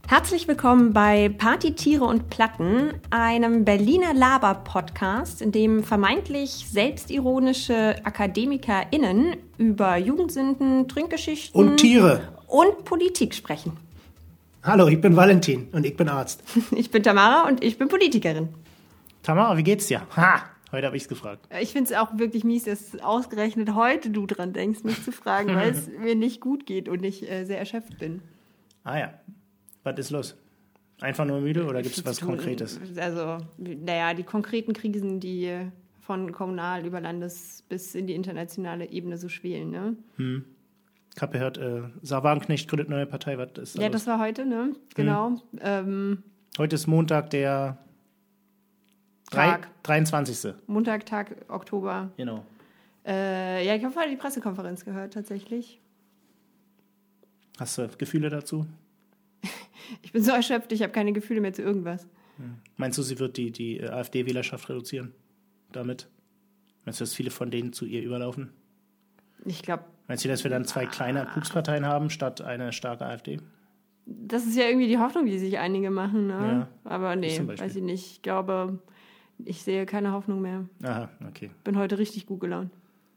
Herzlich willkommen bei Party, Tiere und Platten, einem Berliner Laber-Podcast, in dem vermeintlich selbstironische AkademikerInnen über Jugendsünden, Trinkgeschichten und Tiere und Politik sprechen. Hallo, ich bin Valentin und ich bin Arzt. Ich bin Tamara und ich bin Politikerin. Tamara, wie geht's dir? Heute habe ich's gefragt. Ich finde es auch wirklich mies, dass ausgerechnet heute du dran denkst, mich zu fragen, weil es mir nicht gut geht und ich sehr erschöpft bin. Ah ja. Was ist los? Einfach nur müde oder gibt es was Konkretes? Also, die konkreten Krisen, die von kommunal über Landes bis in die internationale Ebene so schwelen, ne? Ich habe gehört, Sarah Wagenknecht gründet neue Partei. Was ist da los? Das war heute, ne? Genau. Heute ist Montag, der 23. Montag, Tag Oktober. Genau. Ich habe heute die Pressekonferenz gehört, tatsächlich. Hast du Gefühle dazu? Ich bin so erschöpft, ich habe keine Gefühle mehr zu irgendwas. Meinst du, sie wird die AfD-Wählerschaft reduzieren damit? Meinst du, dass viele von denen zu ihr überlaufen? Ich glaube... Meinst du, dass wir dann zwei kleine Puksparteien haben, statt eine starke AfD? Das ist ja irgendwie die Hoffnung, die sich einige machen, ne? Ja, aber nee, weiß ich nicht. Ich glaube, ich sehe keine Hoffnung mehr. Aha, okay. Bin heute richtig gut gelaunt.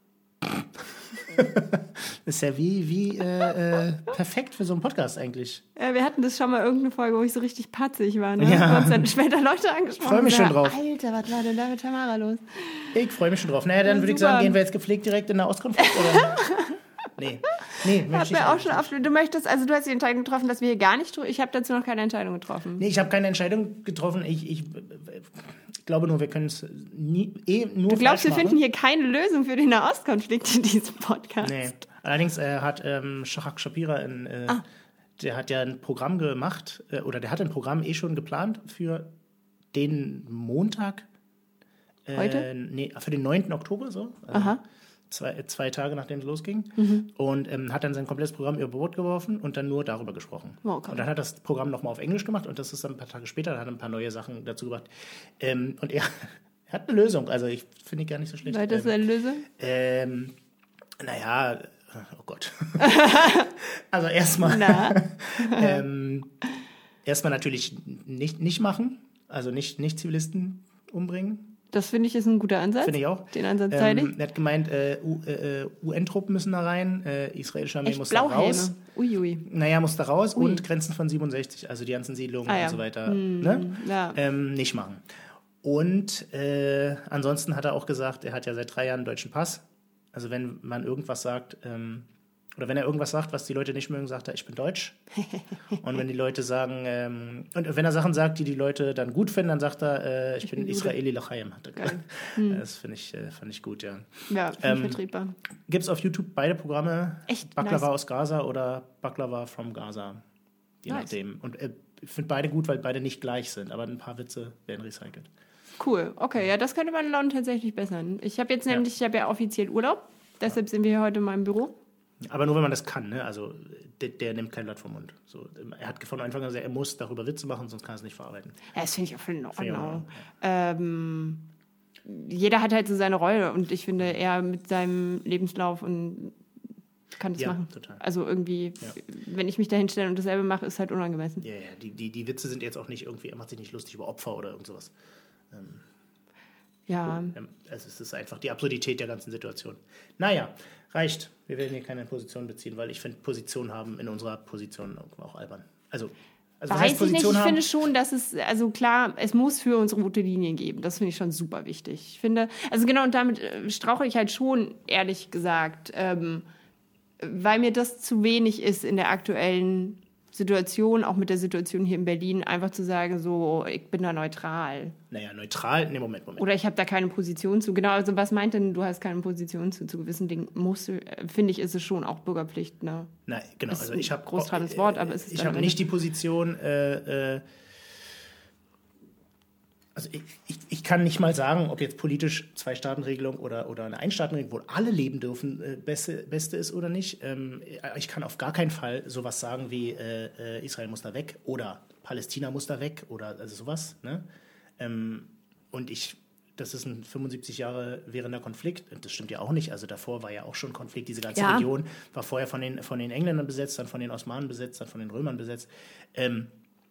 Ist ja wie perfekt für so einen Podcast eigentlich. Wir hatten das schon mal irgendeine Folge, wo ich so richtig patzig war. Ne? Ja. Wo uns dann später Leute angesprochen haben. Ich freue mich schon drauf. Alter, was war denn da mit Tamara los? Ich freue mich schon drauf. Naja, dann würde ich sagen, gehen wir jetzt gepflegt direkt in der Auskonflikt, oder? Nee, Hat mir auch schon oft, du hast die Entscheidung getroffen, dass wir hier gar nicht ich habe dazu noch keine Entscheidung getroffen. Nee, ich habe keine Entscheidung getroffen. Ich glaube nur, wir können es nur Du glaubst, wir finden hier keine Lösung für den Nahostkonflikt in diesem Podcast? Nee. Allerdings hat Shahak Shapira der hat ja ein Programm gemacht, oder der hat ein Programm schon geplant für den Montag. Heute? Nee, für den 9. Oktober so. Also Aha. Zwei Tage, nachdem es losging. Und hat dann sein komplettes Programm über Bord geworfen und dann nur darüber gesprochen. Okay. Und dann hat das Programm nochmal auf Englisch gemacht und das ist dann ein paar Tage später, dann hat er ein paar neue Sachen dazu gebracht. Und er hat eine Lösung, also ich finde ich gar nicht so schlecht. Was ist eine Lösung? Naja, oh Gott. Also erstmal natürlich nicht machen, also nicht Zivilisten umbringen. Das finde ich ist ein guter Ansatz. Finde ich auch. Den Ansatz teile ich. Er hat gemeint, UN-Truppen müssen da rein, israelische Armee muss da raus. Uiui. Naja, muss da raus und Grenzen von 67, also die ganzen Siedlungen und so weiter. Ne? Ja. Nicht machen. Und ansonsten hat er auch gesagt, er hat ja seit 3 Jahren einen deutschen Pass. Also wenn man irgendwas sagt, oder wenn er irgendwas sagt, was die Leute nicht mögen, sagt er, ich bin deutsch. Und wenn die Leute sagen, und wenn er Sachen sagt, die die Leute dann gut finden, dann sagt er, ich bin Israeli Lachayim. Das fand ich gut, ja. Ja, finde ich vertretbar. Gibt es auf YouTube beide Programme? Echt? Baklava Nice. aus Gaza oder Baklava from Gaza. Je nachdem. Und ich finde beide gut, weil beide nicht gleich sind, aber ein paar Witze werden recycelt. Cool, okay, ja, das könnte meine Laune tatsächlich bessern. Ich habe ja offiziell Urlaub, deshalb sind wir hier heute in meinem Büro. Aber nur, wenn man das kann, ne? Also der nimmt kein Blatt vom Mund. So, er hat von Anfang an gesagt, er muss darüber Witze machen, sonst kann er es nicht verarbeiten. Ja, das finde ich auch voll in Ordnung. Jeder hat halt so seine Rolle und ich finde, er mit seinem Lebenslauf und kann das machen. Total. Also irgendwie, wenn ich mich da hinstelle und dasselbe mache, ist halt unangemessen. Ja, die Witze sind jetzt auch nicht irgendwie, er macht sich nicht lustig über Opfer oder irgend sowas. Es ist einfach die Absurdität der ganzen Situation. Naja, reicht. Wir werden hier keine Position beziehen, weil ich finde, Position haben in unserer Position auch albern. Also was heißt Position haben? Ich finde schon, dass es muss für uns rote Linien geben. Das finde ich schon super wichtig. Ich finde, also genau, und damit strauche ich halt schon, ehrlich gesagt, weil mir das zu wenig ist in der aktuellen Situation, auch mit der Situation hier in Berlin, einfach zu sagen, so, ich bin da neutral. Naja, neutral? Nee, Moment. Oder ich habe da keine Position zu. Genau, also was meint denn, du hast keine Position zu gewissen Dingen? Finde ich, ist es schon auch Bürgerpflicht, ne? Nein, genau. Also ich habe großtrabendes Wort, aber es ist ich habe nicht die Position, also ich kann nicht mal sagen, ob jetzt politisch Zwei-Staaten-Regelung oder eine Ein-Staaten-Regelung, wo alle leben dürfen, beste ist oder nicht. Ich kann auf gar keinen Fall sowas sagen wie Israel muss da weg oder Palästina muss da weg oder also sowas. Ne? Und das ist ein 75 Jahre währender Konflikt. Das stimmt ja auch nicht. Also davor war ja auch schon Konflikt. Diese ganze Region war vorher von den Engländern besetzt, dann von den Osmanen besetzt, dann von den Römern besetzt.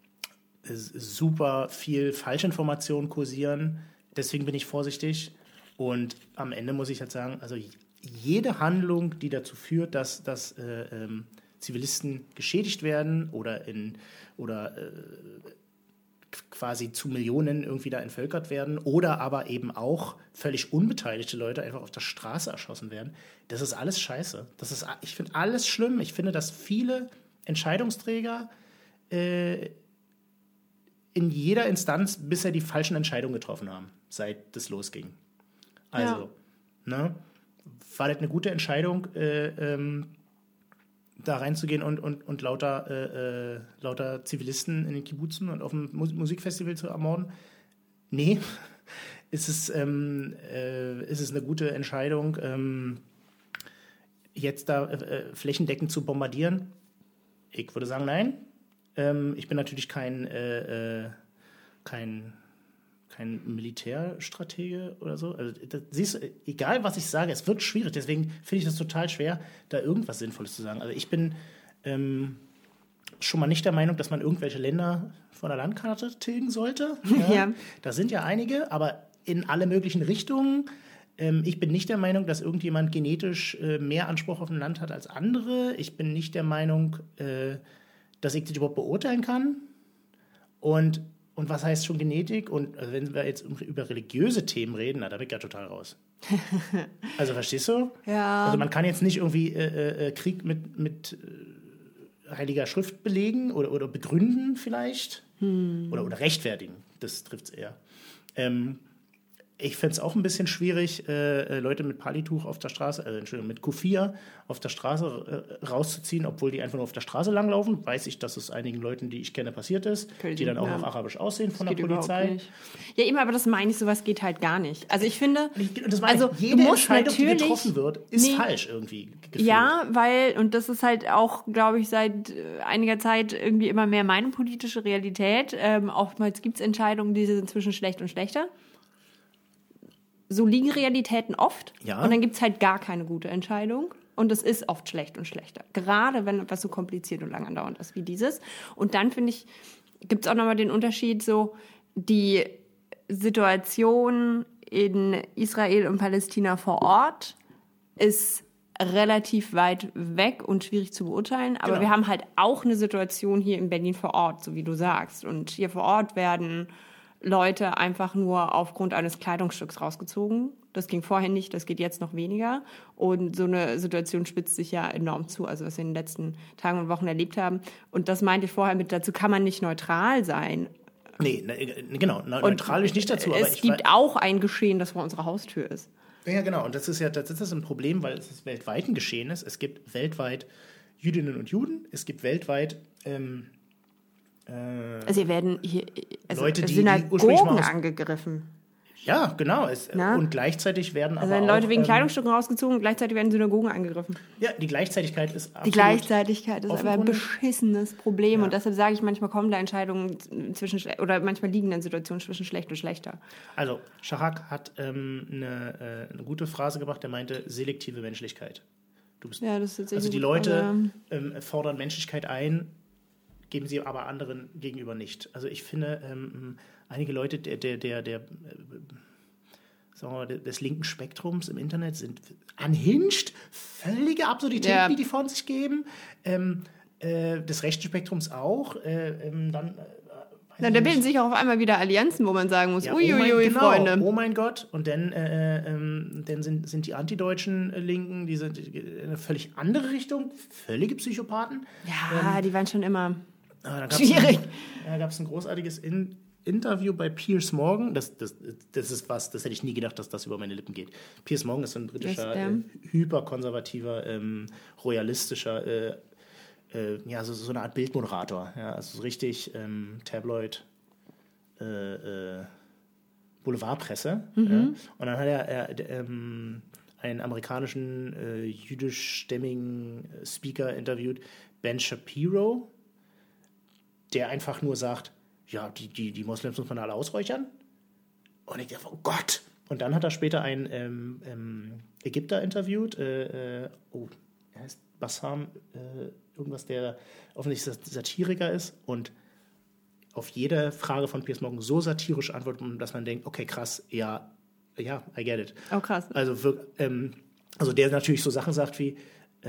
super viel Falschinformationen kursieren. Deswegen bin ich vorsichtig. Und am Ende muss ich halt sagen, also jede Handlung, die dazu führt, dass Zivilisten geschädigt werden oder quasi zu Millionen irgendwie da entvölkert werden oder aber eben auch völlig unbeteiligte Leute einfach auf der Straße erschossen werden, das ist alles scheiße. Ich finde alles schlimm. Ich finde, dass viele Entscheidungsträger in jeder Instanz bisher die falschen Entscheidungen getroffen haben, seit das losging. Also, ne, war das eine gute Entscheidung, da reinzugehen und lauter Zivilisten in den Kibbutzen und auf dem Musikfestival zu ermorden? Nee. Ist es eine gute Entscheidung, jetzt da flächendeckend zu bombardieren? Ich würde sagen, nein. Ich bin natürlich kein Militärstratege oder so. Also, siehst du, egal was ich sage, es wird schwierig. Deswegen finde ich das total schwer, da irgendwas Sinnvolles zu sagen. Also ich bin schon mal nicht der Meinung, dass man irgendwelche Länder von der Landkarte tilgen sollte. Ja. Da sind ja einige, aber in alle möglichen Richtungen. Ich bin nicht der Meinung, dass irgendjemand genetisch mehr Anspruch auf ein Land hat als andere. Ich bin nicht der Meinung, dass ich das überhaupt beurteilen kann. Und was heißt schon Genetik? Und also wenn wir jetzt über religiöse Themen reden, da bin ich ja total raus. Also verstehst du? Ja. Also man kann jetzt nicht irgendwie Krieg mit heiliger Schrift belegen oder begründen vielleicht. Oder rechtfertigen. Das trifft es eher. Ich fände es auch ein bisschen schwierig, Leute mit Palituch auf der Straße, Entschuldigung, mit Kufir auf der Straße rauszuziehen, obwohl die einfach nur auf der Straße langlaufen. Weiß ich, dass es einigen Leuten, die ich kenne, passiert ist, die dann auch noch arabisch aussehen von der Polizei. Ja, eben, aber das meine ich, sowas geht halt gar nicht. Also ich finde, jede Entscheidung, die getroffen wird, ist falsch irgendwie gefühlt. Ja, und das ist halt auch, glaube ich, seit einiger Zeit irgendwie immer mehr meine politische Realität. Oftmals gibt es Entscheidungen, die sind zwischen schlecht und schlechter. So liegen Realitäten oft. Ja. Und dann gibt es halt gar keine gute Entscheidung. Und es ist oft schlecht und schlechter. Gerade wenn etwas so kompliziert und lang andauernd ist wie dieses. Und dann, finde ich, gibt es auch nochmal den Unterschied, so die Situation in Israel und Palästina vor Ort ist relativ weit weg und schwierig zu beurteilen. Aber wir haben halt auch eine Situation hier in Berlin vor Ort, so wie du sagst. Und hier vor Ort werden Leute einfach nur aufgrund eines Kleidungsstücks rausgezogen. Das ging vorher nicht, das geht jetzt noch weniger. Und so eine Situation spitzt sich ja enorm zu, also was wir in den letzten Tagen und Wochen erlebt haben. Und das meinte ich vorher mit, dazu kann man nicht neutral sein. Nee, genau, neutral bin ich nicht dazu. Es gibt auch ein Geschehen, das vor unserer Haustür ist. Ja, genau, und das ist ein Problem, weil es weltweit ein Geschehen ist. Es gibt weltweit Jüdinnen und Juden, es gibt weltweit also hier werden Leute, die Synagogen angegriffen. Ja, genau. Und gleichzeitig werden aber werden Leute wegen Kleidungsstücken rausgezogen und gleichzeitig werden Synagogen angegriffen. Ja, die Gleichzeitigkeit ist absolut. Die Gleichzeitigkeit ist aber ein beschissenes Problem. Ja. Und deshalb sage ich, manchmal kommen da Entscheidungen oder manchmal liegen dann Situationen zwischen schlecht und schlechter. Also, Schachak hat eine gute Phrase gebracht, der meinte selektive Menschlichkeit. Das ist also die Leute fordern Menschlichkeit ein, geben sie aber anderen gegenüber nicht. Also ich finde, einige Leute des linken Spektrums im Internet sind unhinged, völlige Absurditäten, die von sich geben. Des rechten Spektrums auch. Da bilden sich auch auf einmal wieder Allianzen, wo man sagen muss, Freunde. Oh mein Gott. Und dann sind die antideutschen Linken, die sind in eine völlig andere Richtung, völlige Psychopathen. Ja, die waren schon immer schwierig. Da gab es ein großartiges Interview bei Piers Morgan. Das ist was, das hätte ich nie gedacht, dass das über meine Lippen geht. Piers Morgan ist so ein britischer, hyperkonservativer, royalistischer, so eine Art Bildmoderator. Ja, also so richtig Tabloid, Boulevardpresse. Ja. Und dann hat er einen amerikanischen jüdischstämmigen Speaker interviewt, Ben Shapiro, der einfach nur sagt, ja, die Moslems muss man alle ausräuchern. Und ich dachte, oh Gott! Und dann hat er später einen Ägypter interviewt, er heißt Bassam, irgendwas, der offensichtlich Satiriker ist. Und auf jede Frage von Piers Morgan so satirisch antwortet, dass man denkt, okay, krass, ja, I get it. Oh, krass. Also der natürlich so Sachen sagt wie,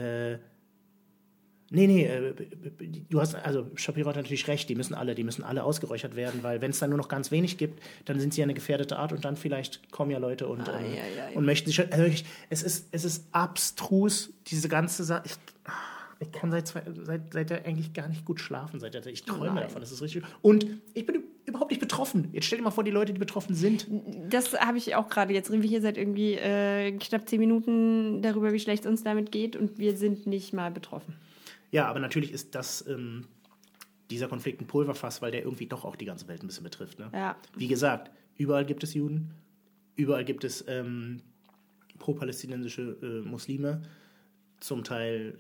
du hast, also Shapiro hat natürlich recht, die müssen alle ausgeräuchert werden, weil wenn es dann nur noch ganz wenig gibt, dann sind sie ja eine gefährdete Art und dann vielleicht kommen ja Leute und möchten sich, also es ist abstrus, diese ganze Sache. Ich kann seit der eigentlich gar nicht gut schlafen, ich träume davon, das ist richtig. Und ich bin überhaupt nicht betroffen. Jetzt stell dir mal vor, die Leute, die betroffen sind. Das habe ich auch gerade. Jetzt reden wir hier seit irgendwie knapp 10 Minuten darüber, wie schlecht es uns damit geht und wir sind nicht mal betroffen. Ja, aber natürlich ist dieser Konflikt ein Pulverfass, weil der irgendwie doch auch die ganze Welt ein bisschen betrifft. Ne? Ja. Wie gesagt, überall gibt es Juden, überall gibt es pro-palästinensische Muslime. Zum Teil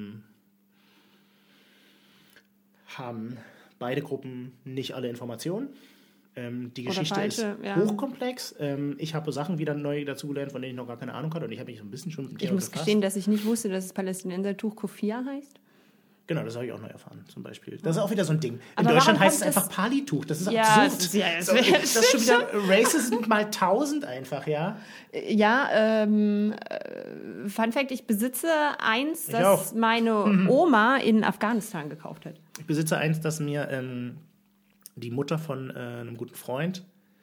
haben beide Gruppen nicht alle Informationen. Die Geschichte ist hochkomplex. Ich habe Sachen wieder neu dazugelernt, von denen ich noch gar keine Ahnung hatte. Und ich habe mich so ein bisschen schon mit dem Thema befasst. Ich muss gestehen, dass ich nicht wusste, dass das Palästinensertuch Kufia heißt. Genau, das habe ich auch neu erfahren, zum Beispiel. Das ist auch wieder so ein Ding. In Deutschland heißt es einfach Palituch. Das ist absurd. Das ist schon wieder Racism mal 1000 einfach, ja? Ja, Fun Fact, ich besitze eins, das meine Oma in Afghanistan gekauft hat. Ich besitze eins, das mir die Mutter von einem guten Freund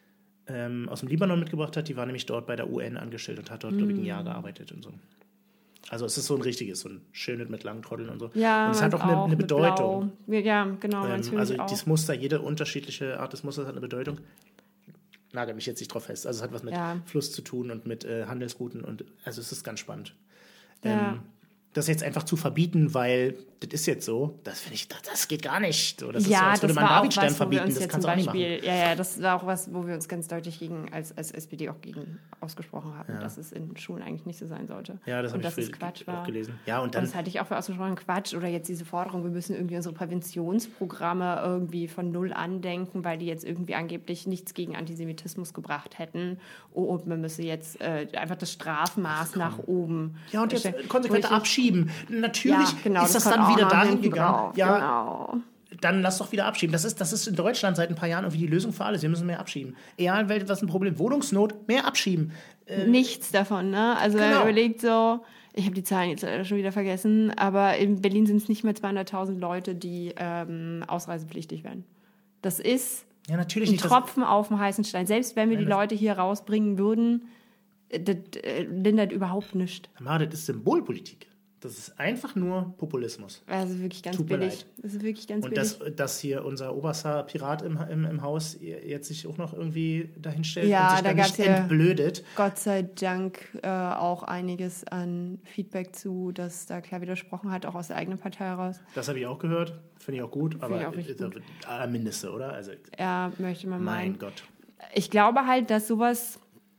aus dem Libanon mitgebracht hat. Die war nämlich dort bei der UN angestellt und hat dort, glaube ich, ein Jahr gearbeitet und so. Also es ist so ein richtiges, so ein schönes mit langen Trotteln und so. Ja, und es hat auch eine Bedeutung. Ja, genau. Also das Muster, jede unterschiedliche Art des Musters hat eine Bedeutung. Nagel mich jetzt nicht drauf fest. Also es hat was mit Fluss zu tun und mit Handelsrouten. Also es ist ganz spannend. Ja. Das jetzt einfach zu verbieten, weil das ist jetzt so, das finde ich, das geht gar nicht. So, das ist so, als würde man Davidstern verbieten, das kannst du auch nicht machen. Ja, das war auch was, wo wir uns ganz deutlich als SPD auch gegen ausgesprochen haben, dass es in Schulen eigentlich nicht so sein sollte. Ja, das habe ich Quatsch auch gelesen. Ja, und das halte ich auch für ausgesprochen Quatsch. Oder jetzt diese Forderung, wir müssen irgendwie unsere Präventionsprogramme irgendwie von null andenken, weil die jetzt irgendwie angeblich nichts gegen Antisemitismus gebracht hätten. Und man müsse jetzt einfach das Strafmaß nach oben. Ja, und jetzt konsequent abschieben. Natürlich ist das dann wieder dahin gegangen. Ja, genau. Dann lass doch wieder abschieben. Das ist in Deutschland seit ein paar Jahren irgendwie die Lösung für alles. Wir müssen mehr abschieben. Egal, was ein Problem. Wohnungsnot, mehr abschieben. Nichts davon, ne? Also wenn man überlegt so, ich habe die Zahlen jetzt leider schon wieder vergessen, aber in Berlin sind es nicht mehr 200.000 Leute, die ausreisepflichtig werden. Das ist ein Tropfen auf dem heißen Stein. Selbst wenn wir die Leute hier rausbringen würden, das lindert überhaupt nichts. Das ist Symbolpolitik. Das ist einfach nur Populismus. Also wirklich ganz billig. Das ist wirklich ganz billig. Und dass hier unser oberster Pirat im Haus jetzt sich auch noch irgendwie dahinstellt und sich dann nicht entblödet. Gott sei Dank auch einiges an Feedback zu, dass da klar widersprochen hat, auch aus der eigenen Partei heraus. Das habe ich auch gehört. Finde ich auch gut. Aber Mindeste, oder? Also, ja, möchte man meinen. Mein Gott. Ich glaube halt, dass sowas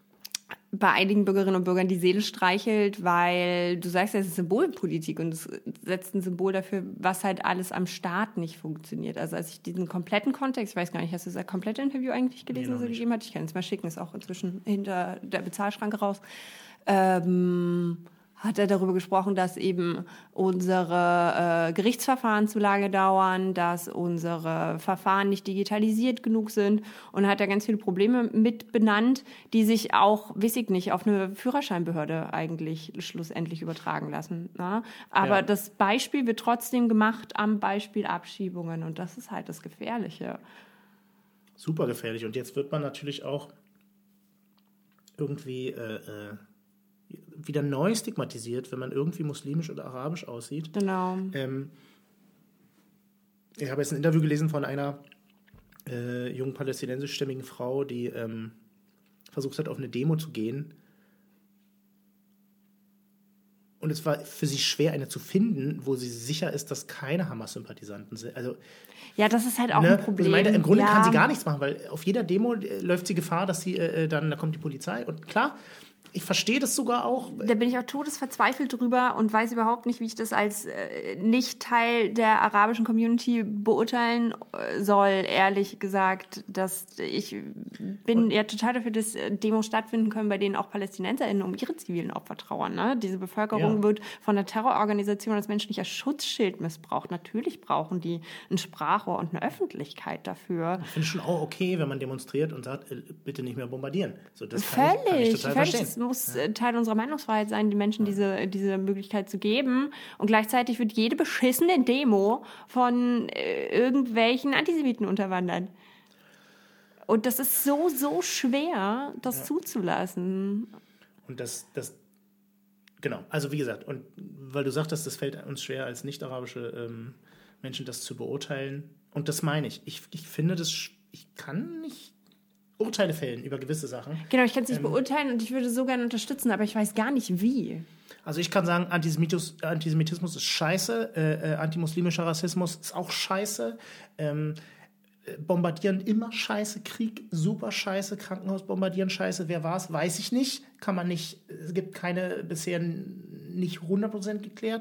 bei einigen Bürgerinnen und Bürgern die Seele streichelt, weil du sagst ja, es ist Symbolpolitik und es setzt ein Symbol dafür, was halt alles am Staat nicht funktioniert. Also als ich diesen kompletten Kontext, ich weiß gar nicht, hast du das komplette Interview eigentlich gelesen, was er gegeben hat? Ich kann es mal schicken, ist auch inzwischen hinter der Bezahlschranke raus. Hat er darüber gesprochen, dass eben unsere Gerichtsverfahren zu lange dauern, dass unsere Verfahren nicht digitalisiert genug sind und hat da ganz viele Probleme mit benannt, die sich auch, weiß ich nicht, auf eine Führerscheinbehörde eigentlich schlussendlich übertragen lassen. Ne? Aber das Beispiel wird trotzdem gemacht am Beispiel Abschiebungen und das ist halt das Gefährliche. Super gefährlich und jetzt wird man natürlich auch irgendwie wieder neu stigmatisiert, wenn man irgendwie muslimisch oder arabisch aussieht. Genau. Ich habe jetzt ein Interview gelesen von einer jungen palästinensischstämmigen Frau, die versucht hat, auf eine Demo zu gehen. Und es war für sie schwer, eine zu finden, wo sie sicher ist, dass keine Hamas-Sympathisanten sind. Also, ja, das ist halt auch ein Problem. Also im Grunde kann sie gar nichts machen, weil auf jeder Demo läuft sie Gefahr, dass sie da kommt die Polizei. Und klar, Ich verstehe das sogar auch. Da bin ich auch todesverzweifelt drüber und weiß überhaupt nicht, wie ich das als nicht Teil der arabischen Community beurteilen soll, ehrlich gesagt. Ich bin ja total dafür, dass Demos stattfinden können, bei denen auch PalästinenserInnen um ihre zivilen Opfer trauern. Ne? Diese Bevölkerung wird von der Terrororganisation als menschlicher Schutzschild missbraucht. Natürlich brauchen die ein Sprachrohr und eine Öffentlichkeit dafür. Ich finde es schon auch okay, wenn man demonstriert und sagt, bitte nicht mehr bombardieren. So, das kann ich total verstehen. Muss Teil unserer Meinungsfreiheit sein, den Menschen diese Möglichkeit zu geben. Und gleichzeitig wird jede beschissene Demo von irgendwelchen Antisemiten unterwandert. Und das ist so schwer, das zuzulassen. Und das genau, also wie gesagt, und weil du sagtest, das fällt uns schwer, als nicht-arabische Menschen das zu beurteilen. Und das meine ich. Ich finde ich kann nicht Urteile fällen über gewisse Sachen. Genau, ich kann es nicht beurteilen und ich würde so gerne unterstützen, aber ich weiß gar nicht, wie. Also ich kann sagen, Antisemitismus ist scheiße, antimuslimischer Rassismus ist auch scheiße, Bombardieren immer scheiße, Krieg super scheiße, Krankenhaus bombardieren scheiße, wer war's, weiß ich nicht, kann man nicht, es gibt keine bisher nicht 100% geklärt.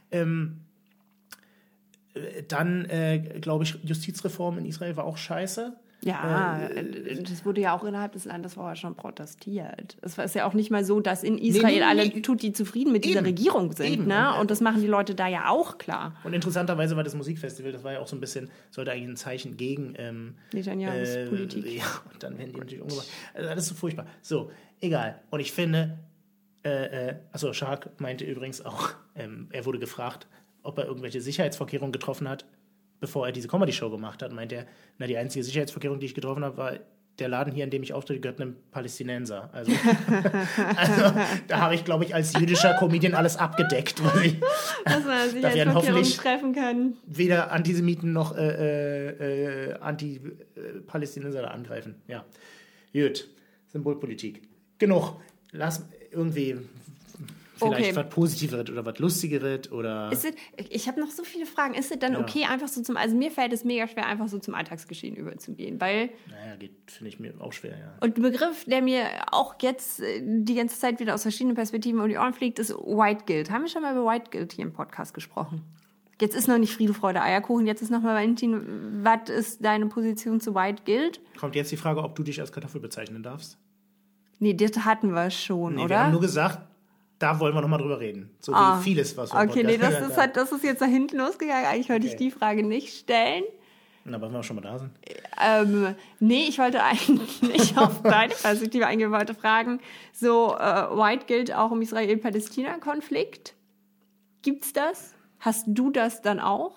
Dann, glaube ich, Justizreform in Israel war auch scheiße. Ja, das wurde ja auch innerhalb des Landes vorher schon protestiert. Es ist ja auch nicht mal so, dass in Israel alle Tutti zufrieden mit dieser Regierung sind. Ne? Und das machen die Leute da ja auch klar. Und interessanterweise war das Musikfestival, das war ja auch so ein bisschen, sollte eigentlich ein Zeichen gegen Netanyahus Politik. Ja, und dann werden die natürlich umgebracht. Also alles so furchtbar. So, egal. Und ich finde, Schark meinte übrigens auch, er wurde gefragt, ob er irgendwelche Sicherheitsvorkehrungen getroffen hat, bevor er diese Comedy-Show gemacht hat, meint er, die einzige Sicherheitsvorkehrung, die ich getroffen habe, war, der Laden hier, in dem ich auftrete, gehört einem Palästinenser. Also da habe ich, glaube ich, als jüdischer Comedian alles abgedeckt. Dass man Sicherheitsvorkehrungen treffen kann. Weder Antisemiten noch Anti-Palästinenser da angreifen. Ja, gut. Symbolpolitik. Genug. Lass irgendwie... Vielleicht was Positiveres oder was Lustigeres oder... Ich habe noch so viele Fragen. Ist es dann okay, einfach so also mir fällt es mega schwer, einfach so zum Alltagsgeschehen überzugehen, weil... Naja, finde ich mir auch schwer, ja. Und ein Begriff, der mir auch jetzt die ganze Zeit wieder aus verschiedenen Perspektiven um die Ohren fliegt, ist White Guilt. Haben wir schon mal über White Guilt hier im Podcast gesprochen? Jetzt ist noch nicht Friede, Freude, Eierkuchen, jetzt ist noch mal Valentin. Was ist deine Position zu White Guilt? Kommt jetzt die Frage, ob du dich als Kartoffel bezeichnen darfst? Nee, das hatten wir schon, oder? Wir haben nur gesagt... Da wollen wir nochmal drüber reden. So wie vieles, was wir... Okay, nee, das ist jetzt da hinten losgegangen. Eigentlich wollte ich die Frage nicht stellen. Na, aber wenn wir schon mal da sind. Nee, ich wollte eigentlich auf deine Perspektive eingehen. Ich wollte fragen, so White Guilt auch im Israel-Palästina-Konflikt. Gibt's das? Hast du das dann auch?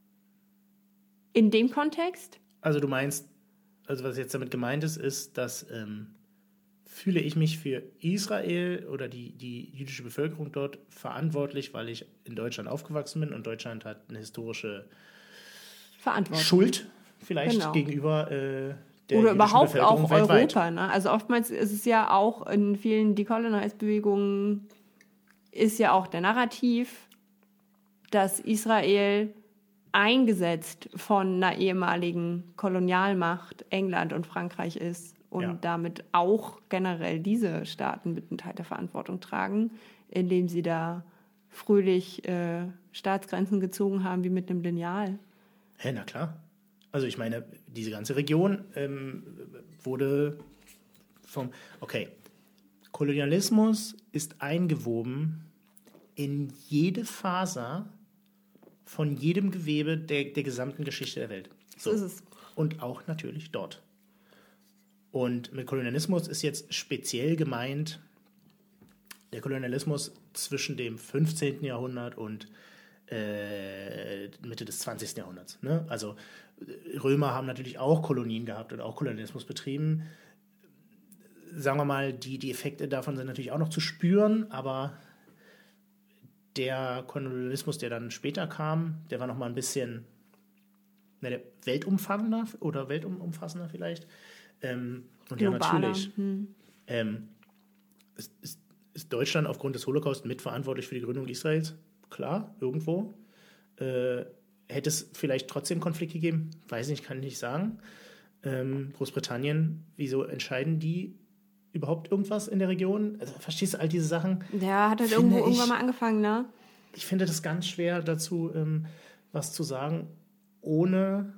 In dem Kontext? Also du meinst, also was jetzt damit gemeint ist, dass... fühle ich mich für Israel oder die jüdische Bevölkerung dort verantwortlich, weil ich in Deutschland aufgewachsen bin und Deutschland hat eine historische Schuld vielleicht gegenüber der oder überhaupt Bevölkerung auch weltweit. Europa. Ne? Also oftmals ist es ja auch in vielen Decolonize-Bewegungen ist ja auch der Narrativ, dass Israel eingesetzt von einer ehemaligen Kolonialmacht England und Frankreich ist. Und damit auch generell diese Staaten mit einem Teil der Verantwortung tragen, indem sie da fröhlich Staatsgrenzen gezogen haben, wie mit einem Lineal. Ja, na klar. Also ich meine, diese ganze Region wurde vom... Okay, Kolonialismus ist eingewoben in jede Faser von jedem Gewebe der gesamten Geschichte der Welt. So ist es. Und auch natürlich dort. Und mit Kolonialismus ist jetzt speziell gemeint der Kolonialismus zwischen dem 15. Jahrhundert und Mitte des 20. Jahrhunderts. Ne? Also Römer haben natürlich auch Kolonien gehabt und auch Kolonialismus betrieben. Sagen wir mal, die Effekte davon sind natürlich auch noch zu spüren, aber der Kolonialismus, der dann später kam, der war noch mal ein bisschen weltumfassender vielleicht. Und globaler. Ja, natürlich ist Deutschland aufgrund des Holocaust mitverantwortlich für die Gründung Israels. Klar, irgendwo. Hätte es vielleicht trotzdem Konflikt gegeben? Weiß nicht, kann ich nicht sagen. Großbritannien, wieso entscheiden die überhaupt irgendwas in der Region? Also, verstehst du all diese Sachen? Ja, hat halt irgendwann mal angefangen, ne? Ich finde das ganz schwer dazu, was zu sagen, ohne...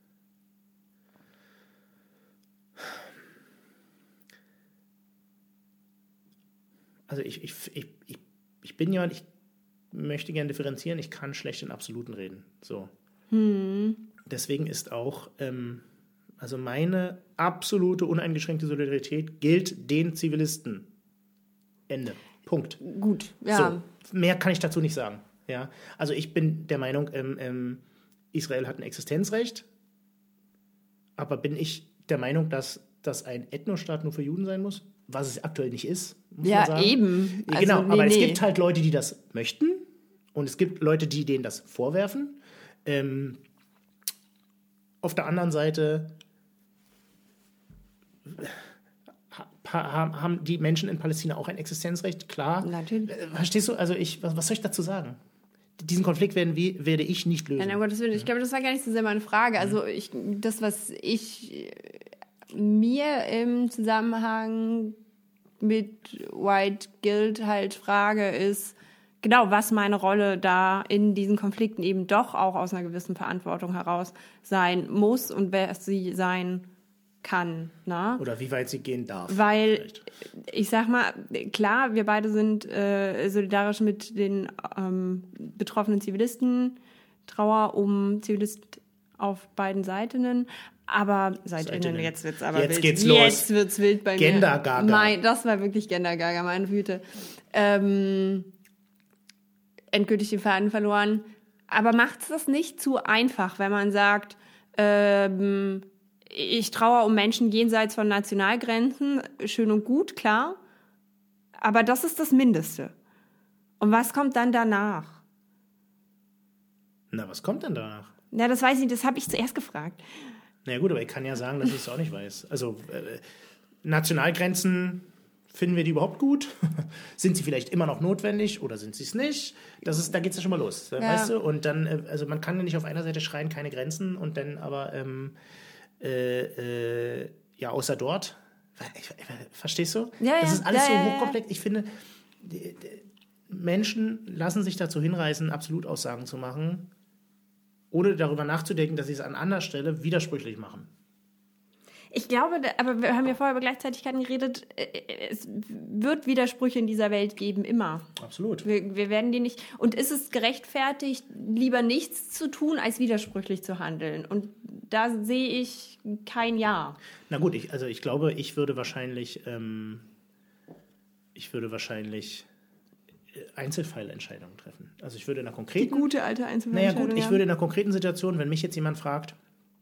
Also ich bin jemand, ich möchte gerne differenzieren, ich kann schlecht in Absoluten reden. So. Deswegen ist auch, also meine absolute uneingeschränkte Solidarität gilt den Zivilisten. Ende. Punkt. Gut, ja. So, mehr kann ich dazu nicht sagen. Ja? Also ich bin der Meinung, Israel hat ein Existenzrecht, aber bin ich der Meinung, dass ein Ethnostaat nur für Juden sein muss? Was es aktuell nicht ist, muss man sagen. Eben. Also, genau, aber es gibt halt Leute, die das möchten und es gibt Leute, die denen das vorwerfen. Auf der anderen Seite haben die Menschen in Palästina auch ein Existenzrecht, klar. Natürlich. Verstehst du? Also was soll ich dazu sagen? Diesen Konflikt werde ich nicht lösen. Nein, um Gottes Willen, ich glaube, das war gar nicht so sehr meine Frage. Also das, was ich mir im Zusammenhang mit White Guilt halt frage, ist genau, was meine Rolle da in diesen Konflikten eben doch auch aus einer gewissen Verantwortung heraus sein muss und wer sie sein kann. Ne? Oder wie weit sie gehen darf. Weil, vielleicht. Ich sag mal, klar, wir beide sind solidarisch mit den betroffenen Zivilisten, Trauer um Zivilisten auf beiden Seitinnen. Aber Seitinnen, jetzt wird's aber jetzt wild. Geht's los. Jetzt wird's wild bei Gender-Gaga. mir. Das war wirklich Gender-Gaga, meine Güte. Endgültig den Faden verloren. Aber macht's das nicht zu einfach, wenn man sagt, ich trauere um Menschen jenseits von Nationalgrenzen, schön und gut, klar. Aber das ist das Mindeste. Und was kommt dann danach? Na, was kommt denn danach? Na, das weiß ich nicht, das habe ich zuerst gefragt. Na ja, gut, aber ich kann ja sagen, dass ich es auch nicht weiß. Also, Nationalgrenzen, finden wir die überhaupt gut? Sind sie vielleicht immer noch notwendig oder sind sie es nicht? Da geht es ja schon mal los, weißt du? Und dann, also man kann ja nicht auf einer Seite schreien, keine Grenzen und dann aber, ja, außer dort. Verstehst du? Ja, das ist alles so ja. hochkomplex. Ich finde, Menschen lassen sich dazu hinreißen, Absolutaussagen zu machen, ohne darüber nachzudenken, dass sie es an anderer Stelle widersprüchlich machen. Ich glaube, aber wir haben ja vorher über Gleichzeitigkeiten geredet, es wird Widersprüche in dieser Welt geben, immer. Absolut. Wir werden die nicht... Und ist es gerechtfertigt, lieber nichts zu tun, als widersprüchlich zu handeln? Und da sehe ich kein Ja. Na gut, ich glaube, ich würde wahrscheinlich Einzelfallentscheidungen treffen. Also ich würde in einer konkreten... Die gute alte Einzelfallentscheidung. Naja gut, ich würde in einer konkreten Situation, wenn mich jetzt jemand fragt,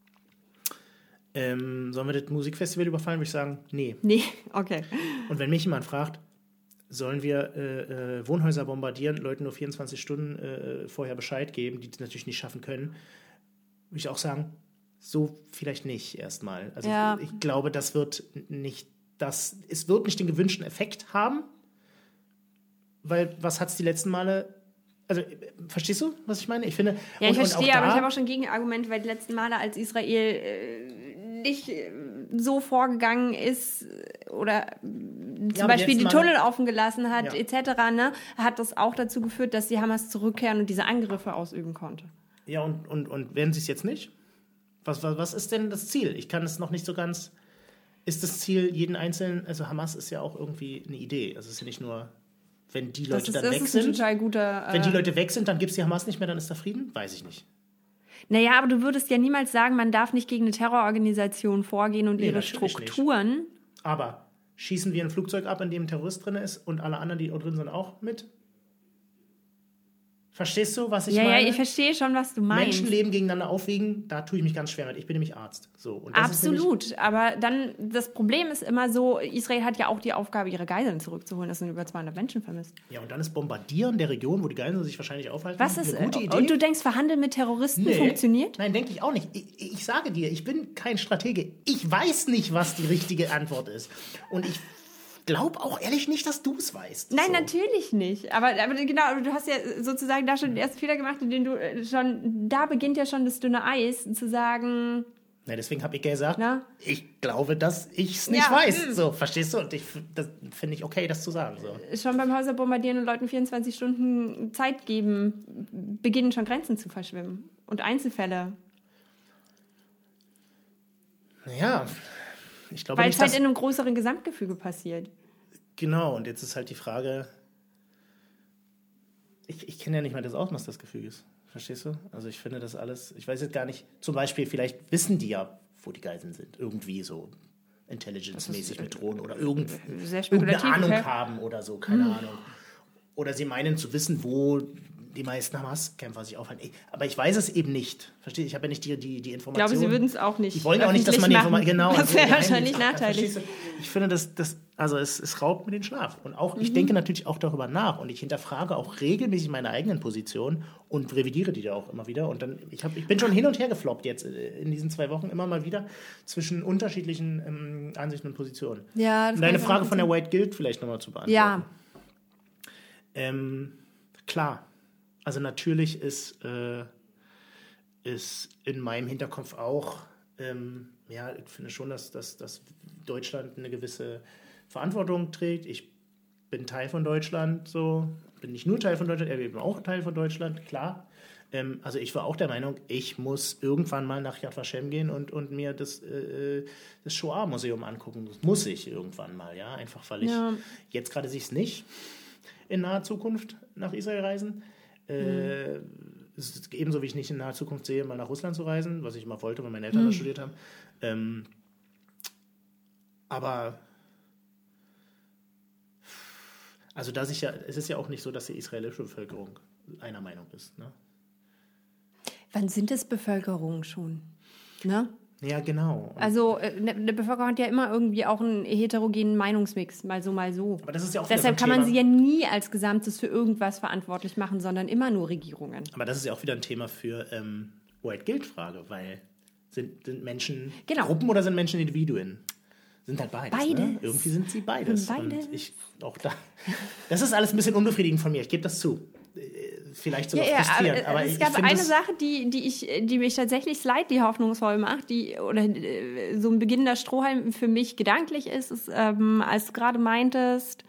sollen wir das Musikfestival überfallen, würde ich sagen, nee. Nee, okay. Und wenn mich jemand fragt, sollen wir Wohnhäuser bombardieren, Leuten nur 24 Stunden vorher Bescheid geben, die das natürlich nicht schaffen können, würde ich auch sagen, so vielleicht nicht erstmal. Also ja. Ich glaube, es wird nicht den gewünschten Effekt haben, weil was hat es die letzten Male... Also, verstehst du, was ich meine? Ich finde... Ja, ich verstehe, aber ich habe auch schon Gegenargumente, weil die letzten Male, als Israel nicht so vorgegangen ist oder zum Beispiel die Tunnel offen gelassen hat, etc., ne, hat das auch dazu geführt, dass die Hamas zurückkehren und diese Angriffe ausüben konnte. Ja, und werden sie es jetzt nicht? Was ist denn das Ziel? Ich kann es noch nicht so ganz... Ist das Ziel jeden Einzelnen... Also Hamas ist ja auch irgendwie eine Idee. Also es ist ja nicht nur... Wenn die Leute dann weg sind, total guter, wenn die Leute weg sind, dann gibt es die Hamas nicht mehr, dann ist da Frieden? Weiß ich nicht. Naja, aber du würdest ja niemals sagen, man darf nicht gegen eine Terrororganisation vorgehen und ihre Strukturen. Nicht. Aber schießen wir ein Flugzeug ab, in dem ein Terrorist drin ist und alle anderen, die drin sind, auch mit? Verstehst du, was ich meine? Ja, ich verstehe schon, was du meinst. Menschenleben gegeneinander aufwiegen, da tue ich mich ganz schwer mit. Ich bin nämlich Arzt. So, und das absolut, ist aber dann, das Problem ist immer so, Israel hat ja auch die Aufgabe, ihre Geiseln zurückzuholen. Das sind über 200 Menschen vermisst. Ja, und dann ist Bombardieren der Region, wo die Geiseln sich wahrscheinlich aufhalten, was ist, eine gute Idee. Und du denkst, Verhandeln mit Terroristen funktioniert? Nein, denke ich auch nicht. Ich sage dir, ich bin kein Stratege. Ich weiß nicht, was die richtige Antwort ist. Und ich glaube auch ehrlich nicht, dass du es weißt. Nein, natürlich nicht. Aber genau, du hast ja sozusagen da schon den ersten Fehler gemacht, in dem du schon, da beginnt ja schon das dünne Eis, zu sagen, Na, deswegen habe ich gesagt, Na? ich glaube, dass ich es nicht weiß. So, verstehst du? Und das finde ich okay, das zu sagen. So. Schon beim Häuser bombardieren und Leuten 24 Stunden Zeit geben, beginnen schon Grenzen zu verschwimmen. Und Einzelfälle. Naja, ich glaube Weil nicht, es halt dass... in einem größeren Gesamtgefüge passiert. Genau, und jetzt ist halt die Frage... Ich kenne ja nicht mal das Ausmaß des Gefüges. Verstehst du? Also ich finde das alles... Ich weiß jetzt gar nicht... Zum Beispiel, vielleicht wissen die ja, wo die Geiseln sind. Irgendwie so Intelligence-mäßig mit Drohnen oder irgendeine Ahnung haben oder so. Keine Ahnung. Oder sie meinen zu wissen, wo die meisten Hamas-Kämpfer sich aufhalten. Aber ich weiß es eben nicht. Verstehst du? Ich habe ja nicht die Informationen. Ich glaube, sie würden es auch nicht. Die wollen ja auch nicht, dass man die Informationen... Genau. Das wäre wahrscheinlich nachteilig. Ich finde, es raubt mir den Schlaf. Und auch, ich denke natürlich auch darüber nach. Und ich hinterfrage auch regelmäßig meine eigenen Positionen und revidiere die da auch immer wieder. Und dann, ich bin schon hin und her gefloppt jetzt in diesen 2 Wochen immer mal wieder zwischen unterschiedlichen Ansichten und Positionen. Ja, um deine Frage von der White Guild vielleicht nochmal zu beantworten. Ja. Klar. Also natürlich ist in meinem Hinterkopf auch, ich finde schon, dass Deutschland eine gewisse Verantwortung trägt. Ich bin Teil von Deutschland, so. Bin nicht nur Teil von Deutschland, er ist auch Teil von Deutschland, klar. Also ich war auch der Meinung, ich muss irgendwann mal nach Yad Vashem gehen und mir das Shoah-Museum angucken. Das muss ich irgendwann mal, ja. Einfach weil ich jetzt gerade sich es nicht in naher Zukunft nach Israel reisen. Es ist ebenso, wie ich nicht in naher Zukunft sehe, mal nach Russland zu reisen, was ich immer wollte, weil meine Eltern da studiert haben. Aber also es ist ja auch nicht so, dass die israelische Bevölkerung einer Meinung ist. Ne? Wann sind es Bevölkerungen schon? Ne? Ja, genau. Also eine Bevölkerung hat ja immer irgendwie auch einen heterogenen Meinungsmix, mal so, mal so. Aber das ist ja auch Deshalb kann man sie ja nie als Gesamtes für irgendwas verantwortlich machen, sondern immer nur Regierungen. Aber das ist ja auch wieder ein Thema für White Guild-Frage, weil sind Menschen Gruppen oder sind Menschen Individuen? Sind halt beides. Beides. Ne? Irgendwie sind sie beides. Beides. Und ich auch da. Das ist alles ein bisschen unbefriedigend von mir, ich gebe das zu. Vielleicht sogar frustrierend. Aber es gab eine Sache, die mich tatsächlich slightly hoffnungsvoll macht, oder so ein beginnender Strohhalm für mich gedanklich ist, als du gerade meintest,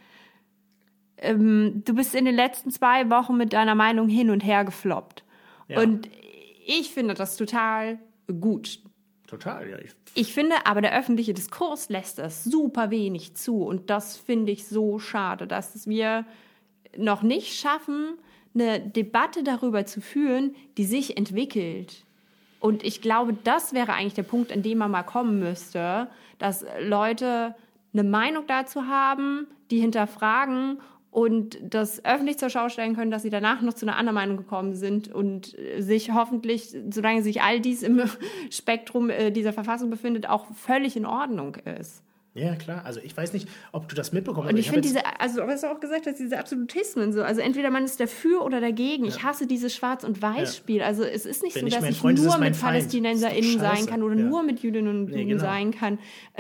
du bist in den letzten 2 Wochen mit deiner Meinung hin und her gefloppt. Ja. Und ich finde das total gut. Total, ja. Ich finde aber, der öffentliche Diskurs lässt das super wenig zu. Und das finde ich so schade, dass wir noch nicht schaffen, eine Debatte darüber zu führen, die sich entwickelt. Und ich glaube, das wäre eigentlich der Punkt, an dem man mal kommen müsste, dass Leute eine Meinung dazu haben, die hinterfragen und das öffentlich zur Schau stellen können, dass sie danach noch zu einer anderen Meinung gekommen sind und sich hoffentlich, solange sich all dies im Spektrum dieser Verfassung befindet, auch völlig in Ordnung ist. Ja, klar. Also ich weiß nicht, ob du das mitbekommen hast. Und ich finde was du auch gesagt hast, diese Absolutismen so, also entweder man ist dafür oder dagegen. Ja. Ich hasse dieses Schwarz- und Weiß-Spiel. Also es ist nicht so, dass ich nur mit PalästinenserInnen sein kann oder nur mit Jüdinnen und Juden sein kann.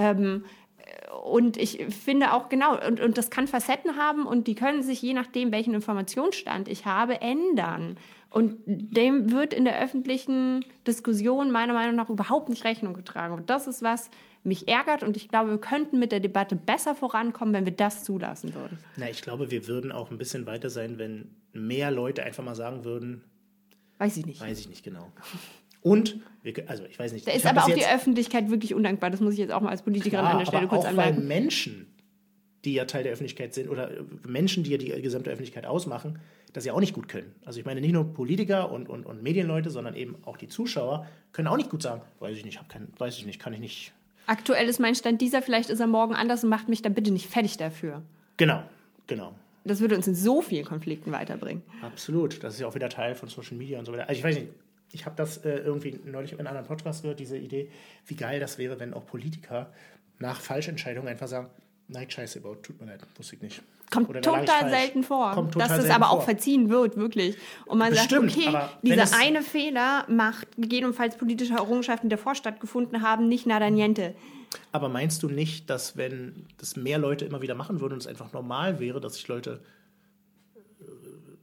Und ich finde auch, und das kann Facetten haben und die können sich, je nachdem, welchen Informationsstand ich habe, ändern. Und dem wird in der öffentlichen Diskussion meiner Meinung nach überhaupt nicht Rechnung getragen. Und das ist, was mich ärgert. Und ich glaube, wir könnten mit der Debatte besser vorankommen, wenn wir das zulassen würden. Na, ich glaube, wir würden auch ein bisschen weiter sein, wenn mehr Leute einfach mal sagen würden... Weiß ich nicht. Weiß ich nicht genau. Und, ich weiß nicht. Da ist aber auch die Öffentlichkeit wirklich undankbar. Das muss ich jetzt auch mal als Politikerin an der Stelle kurz anmerken. Weil Menschen, die ja Teil der Öffentlichkeit sind, oder Menschen, die ja die gesamte Öffentlichkeit ausmachen, das ja auch nicht gut können. Also ich meine nicht nur Politiker und Medienleute, sondern eben auch die Zuschauer können auch nicht gut sagen, weiß ich nicht, kann ich nicht. Aktuell ist mein Stand dieser, vielleicht ist er morgen anders und macht mich dann bitte nicht fertig dafür. Genau. Das würde uns in so vielen Konflikten weiterbringen. Absolut. Das ist ja auch wieder Teil von Social Media und so weiter. Also ich weiß nicht, ich habe das irgendwie neulich in einem anderen Podcast gehört, diese Idee, wie geil das wäre, wenn auch Politiker nach Falschentscheidungen einfach sagen, nein, scheiße, tut mir leid, wusste ich nicht. Kommt total selten vor, dass es aber auch verziehen wird, wirklich. Und man sagt, okay, dieser eine Fehler macht gegebenenfalls politische Errungenschaften, die davor stattgefunden haben, nicht nada niente. Aber meinst du nicht, dass wenn das mehr Leute immer wieder machen würden und es einfach normal wäre, dass sich Leute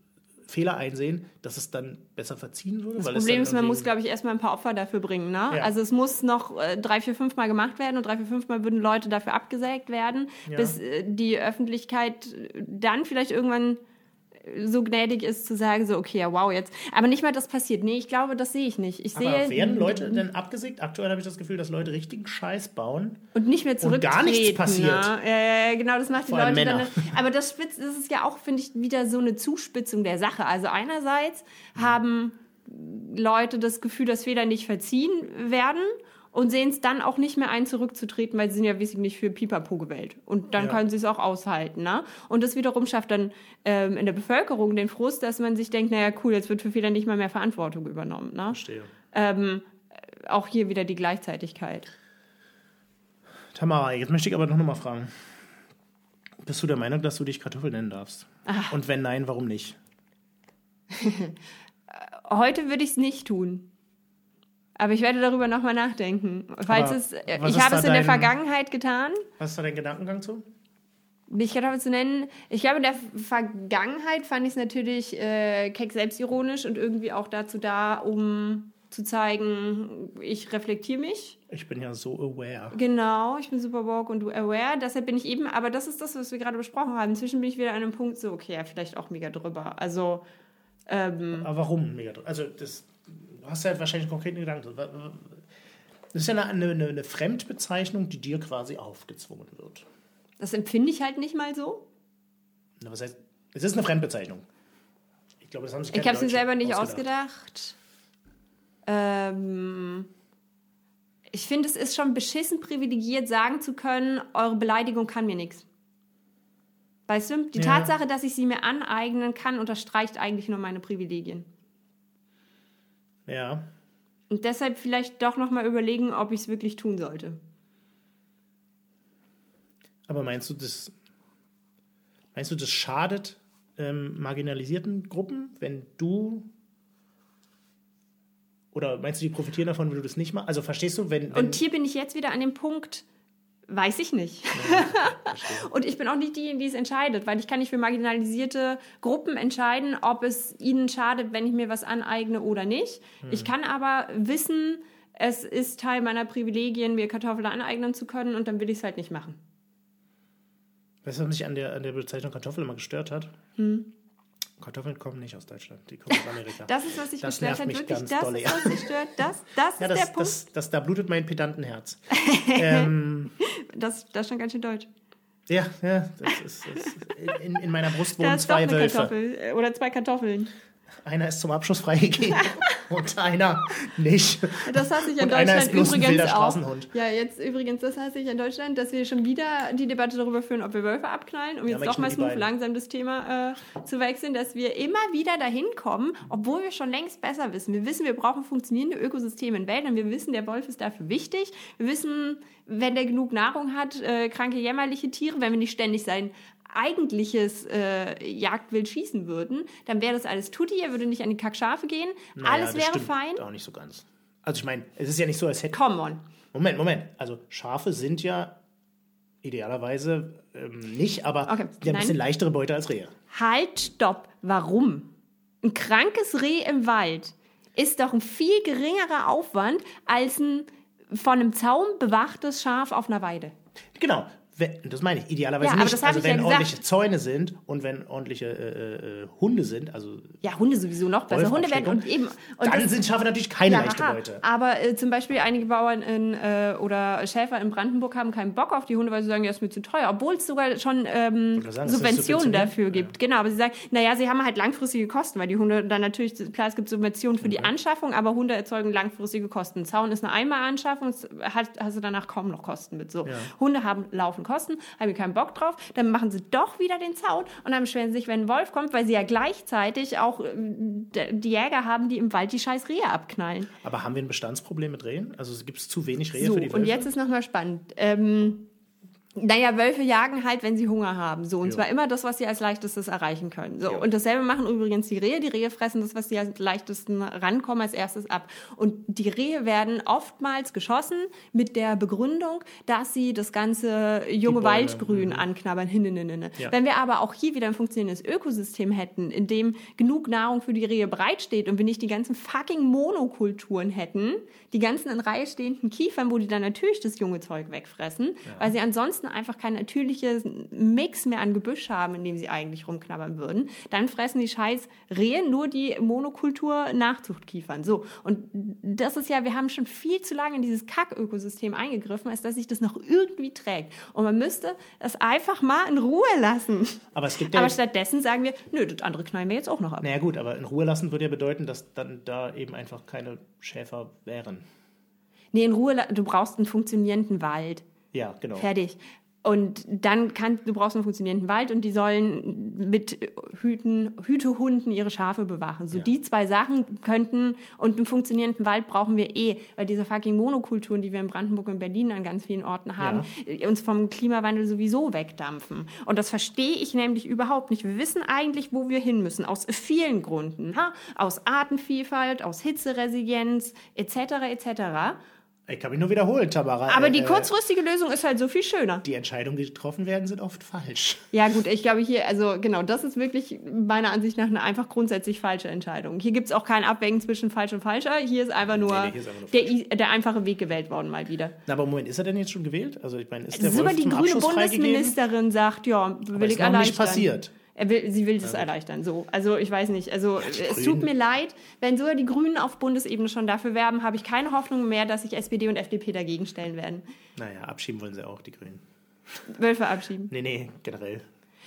Fehler einsehen, dass es dann besser verziehen würde? Das Problem ist, man muss, glaube ich, erstmal ein paar Opfer dafür bringen. Ne? Ja. Also es muss noch 3, 4, 5 Mal gemacht werden und 3, 4, 5 Mal würden Leute dafür abgesägt werden, bis die Öffentlichkeit dann vielleicht irgendwann so gnädig ist, zu sagen, so, okay, ja, wow, jetzt. Aber nicht mal das passiert. Nee, ich glaube, das sehe ich nicht. Werden Leute denn abgesägt? Aktuell habe ich das Gefühl, dass Leute richtigen Scheiß bauen. Und nicht mehr zurücktreten. Und gar nichts passiert. Ne? Ja, genau, das macht die Leute Männer. dann. Aber das ist ja auch, finde ich, wieder so eine Zuspitzung der Sache. Also einerseits haben Leute das Gefühl, dass Fehler nicht verziehen werden und sehen es dann auch nicht mehr ein, zurückzutreten, weil sie sind ja wesentlich für Pipapo gewählt. Und dann können sie es auch aushalten. Ne? Und das wiederum schafft dann in der Bevölkerung den Frust, dass man sich denkt, naja, cool, jetzt wird für Fehler nicht mal mehr Verantwortung übernommen. Ne? Verstehe. Auch hier wieder die Gleichzeitigkeit. Tamara, jetzt möchte ich aber noch mal fragen. Bist du der Meinung, dass du dich Kartoffel nennen darfst? Ach. Und wenn nein, warum nicht? Heute würde ich es nicht tun. Aber ich werde darüber nochmal nachdenken. Ich habe es in der Vergangenheit getan. Was ist da dein Gedankengang zu? Mich Kartoffel zu nennen. Ich glaube, in der Vergangenheit fand ich es natürlich keck selbstironisch und irgendwie auch dazu da, um zu zeigen, ich reflektiere mich. Ich bin ja so aware. Genau, ich bin super woke und du aware. Deshalb bin ich eben, aber das ist das, was wir gerade besprochen haben. Inzwischen bin ich wieder an einem Punkt, so, okay, ja, vielleicht auch mega drüber. Also, aber warum mega drüber? Also, du hast ja wahrscheinlich einen konkreten Gedanken. Das ist ja eine Fremdbezeichnung, die dir quasi aufgezwungen wird. Das empfinde ich halt nicht mal so. Na, was heißt, es ist eine Fremdbezeichnung. Ich glaube, das haben sich Ich habe es mir selber nicht ausgedacht. Ich finde, es ist schon beschissen privilegiert, sagen zu können, eure Beleidigung kann mir nichts. Weißt du, die Tatsache, dass ich sie mir aneignen kann, unterstreicht eigentlich nur meine Privilegien. Ja. Und deshalb vielleicht doch nochmal überlegen, ob ich es wirklich tun sollte. Aber meinst du, das schadet marginalisierten Gruppen, wenn du... Oder meinst du, die profitieren davon, wenn du das nicht machst? Also verstehst du, wenn... Und hier bin ich jetzt wieder an dem Punkt, weiß ich nicht. Ja, und ich bin auch nicht diejenige, die es entscheidet, weil ich kann nicht für marginalisierte Gruppen entscheiden, ob es ihnen schadet, wenn ich mir was aneigne oder nicht. Ich kann aber wissen, es ist Teil meiner Privilegien, mir Kartoffeln aneignen zu können und dann will ich es halt nicht machen. Weißt du, was mich an der Bezeichnung Kartoffel immer gestört hat? Kartoffeln kommen nicht aus Deutschland, die kommen aus Amerika. Das ist, was ich gestört hat, wirklich. Das dolle, ist, was ich stört. Das ist der Punkt. Da blutet mein Pedantenherz. Das ist schon ganz schön deutsch. Ja, das ist in meiner Brust wohnen 2 Wölfe. Kartoffel, oder 2 Kartoffeln. Einer ist zum Abschuss freigegeben und einer nicht. Das hasse ich in Deutschland übrigens auch. Ja, jetzt übrigens, das hasse ich in Deutschland, dass wir schon wieder die Debatte darüber führen, ob wir Wölfe abknallen, um jetzt doch mal langsam das Thema zu wechseln, dass wir immer wieder dahin kommen, obwohl wir schon längst besser wissen. Wir wissen, wir brauchen funktionierende Ökosysteme in Wäldern. Wir wissen, der Wolf ist dafür wichtig. Wir wissen, wenn der genug Nahrung hat, kranke, jämmerliche Tiere, wenn wir nicht ständig sein eigentliches Jagdwild schießen würden, dann wäre das alles tutti, er würde nicht an die Kackschafe gehen, alles wäre fein. Auch nicht so ganz. Also ich meine, es ist ja nicht so, als hätte... Come on. Moment. Also Schafe sind ja idealerweise nicht, aber die haben ein bisschen leichtere Beute als Rehe. Halt, stopp. Warum? Ein krankes Reh im Wald ist doch ein viel geringerer Aufwand als ein von einem Zaun bewachtes Schaf auf einer Weide. Genau. Das meine ich, idealerweise nicht. Also wenn ordentliche Zäune sind und wenn ordentliche Hunde sind, also... Ja, Hunde sowieso noch besser. Hunde werden und eben... Und dann sind Schafe natürlich keine leichte Beute. Aber zum Beispiel einige Bauern oder Schäfer in Brandenburg haben keinen Bock auf die Hunde, weil sie sagen, ja, ist mir zu teuer. Obwohl es sogar schon Subventionen dafür gibt. Ja. Genau, aber sie sagen, naja, sie haben halt langfristige Kosten, weil die Hunde dann natürlich, klar, es gibt Subventionen für die Anschaffung, aber Hunde erzeugen langfristige Kosten. Ein Zaun ist eine Einmalanschaffung, hast du danach kaum noch Kosten mit. So. Ja. Hunde laufen Kosten, haben keinen Bock drauf, dann machen sie doch wieder den Zaun und dann beschweren sie sich, wenn ein Wolf kommt, weil sie ja gleichzeitig auch die Jäger haben, die im Wald die scheiß Rehe abknallen. Aber haben wir ein Bestandsproblem mit Rehen? Also gibt es zu wenig Rehe für die Wölfe? Und jetzt ist nochmal spannend. Naja, Wölfe jagen halt, wenn sie Hunger haben. So, und Jo. zwar immer das, was sie als leichtestes erreichen können. So, Jo. und dasselbe machen übrigens die Rehe. Die Rehe fressen das, was sie als leichtesten rankommen, als erstes ab. Und die Rehe werden oftmals geschossen mit der Begründung, dass sie das ganze junge Bäume, Waldgrün anknabbern. Ja. Wenn wir aber auch hier wieder ein funktionierendes Ökosystem hätten, in dem genug Nahrung für die Rehe bereitsteht und wir nicht die ganzen fucking Monokulturen hätten, die ganzen in Reihe stehenden Kiefern, wo die dann natürlich das junge Zeug wegfressen, weil sie ansonsten einfach kein natürliches Mix mehr an Gebüsch haben, in dem sie eigentlich rumknabbern würden, dann fressen die scheiß Rehe nur die Monokultur-Nachzuchtkiefern. So, und das ist ja, wir haben schon viel zu lange in dieses Kack-Ökosystem eingegriffen, als dass sich das noch irgendwie trägt. Und man müsste das einfach mal in Ruhe lassen. Aber es gibt ja Aber stattdessen sagen wir, nö, das andere knallen wir jetzt auch noch ab. naja gut, aber in Ruhe lassen würde ja bedeuten, dass dann da eben einfach keine Schäfer wären. Nee, in Ruhe, du brauchst einen funktionierenden Wald. Ja, genau. Fertig. Und dann du brauchst einen funktionierenden Wald und die sollen mit Hütehunden ihre Schafe bewachen. So die zwei Sachen könnten, und einen funktionierenden Wald brauchen wir weil diese fucking Monokulturen, die wir in Brandenburg und Berlin an ganz vielen Orten haben, uns vom Klimawandel sowieso wegdampfen. Und das verstehe ich nämlich überhaupt nicht. Wir wissen eigentlich, wo wir hin müssen, aus vielen Gründen. Aus Artenvielfalt, aus Hitzeresilienz, etc., etc., Ich kann mich nur wiederholen, Tamara. aber die kurzfristige Lösung ist halt so viel schöner. Die Entscheidungen, die getroffen werden, sind oft falsch. Ja gut, ich glaube hier, also genau, das ist wirklich meiner Ansicht nach eine einfach grundsätzlich falsche Entscheidung. Hier gibt es auch kein Abwägen zwischen falsch und falscher. Hier ist einfach nur, hier ist einfach nur der einfache Weg gewählt worden mal wieder. Na, aber Moment, ist er denn jetzt schon gewählt? Also ich meine, ist der Sogar Wolf die zum grüne Abschuss freigegeben? Bundesministerin sagt, ja, Aber will ist ich noch erleichtern. nicht passiert. Sie will das erleichtern. So. Also ich weiß nicht. Also es Grünen. tut mir leid, wenn sogar die Grünen auf Bundesebene schon dafür werben, habe ich keine Hoffnung mehr, dass sich SPD und FDP dagegen stellen werden. Naja, abschieben wollen sie auch, die Grünen. Wölfe abschieben. Nee, generell.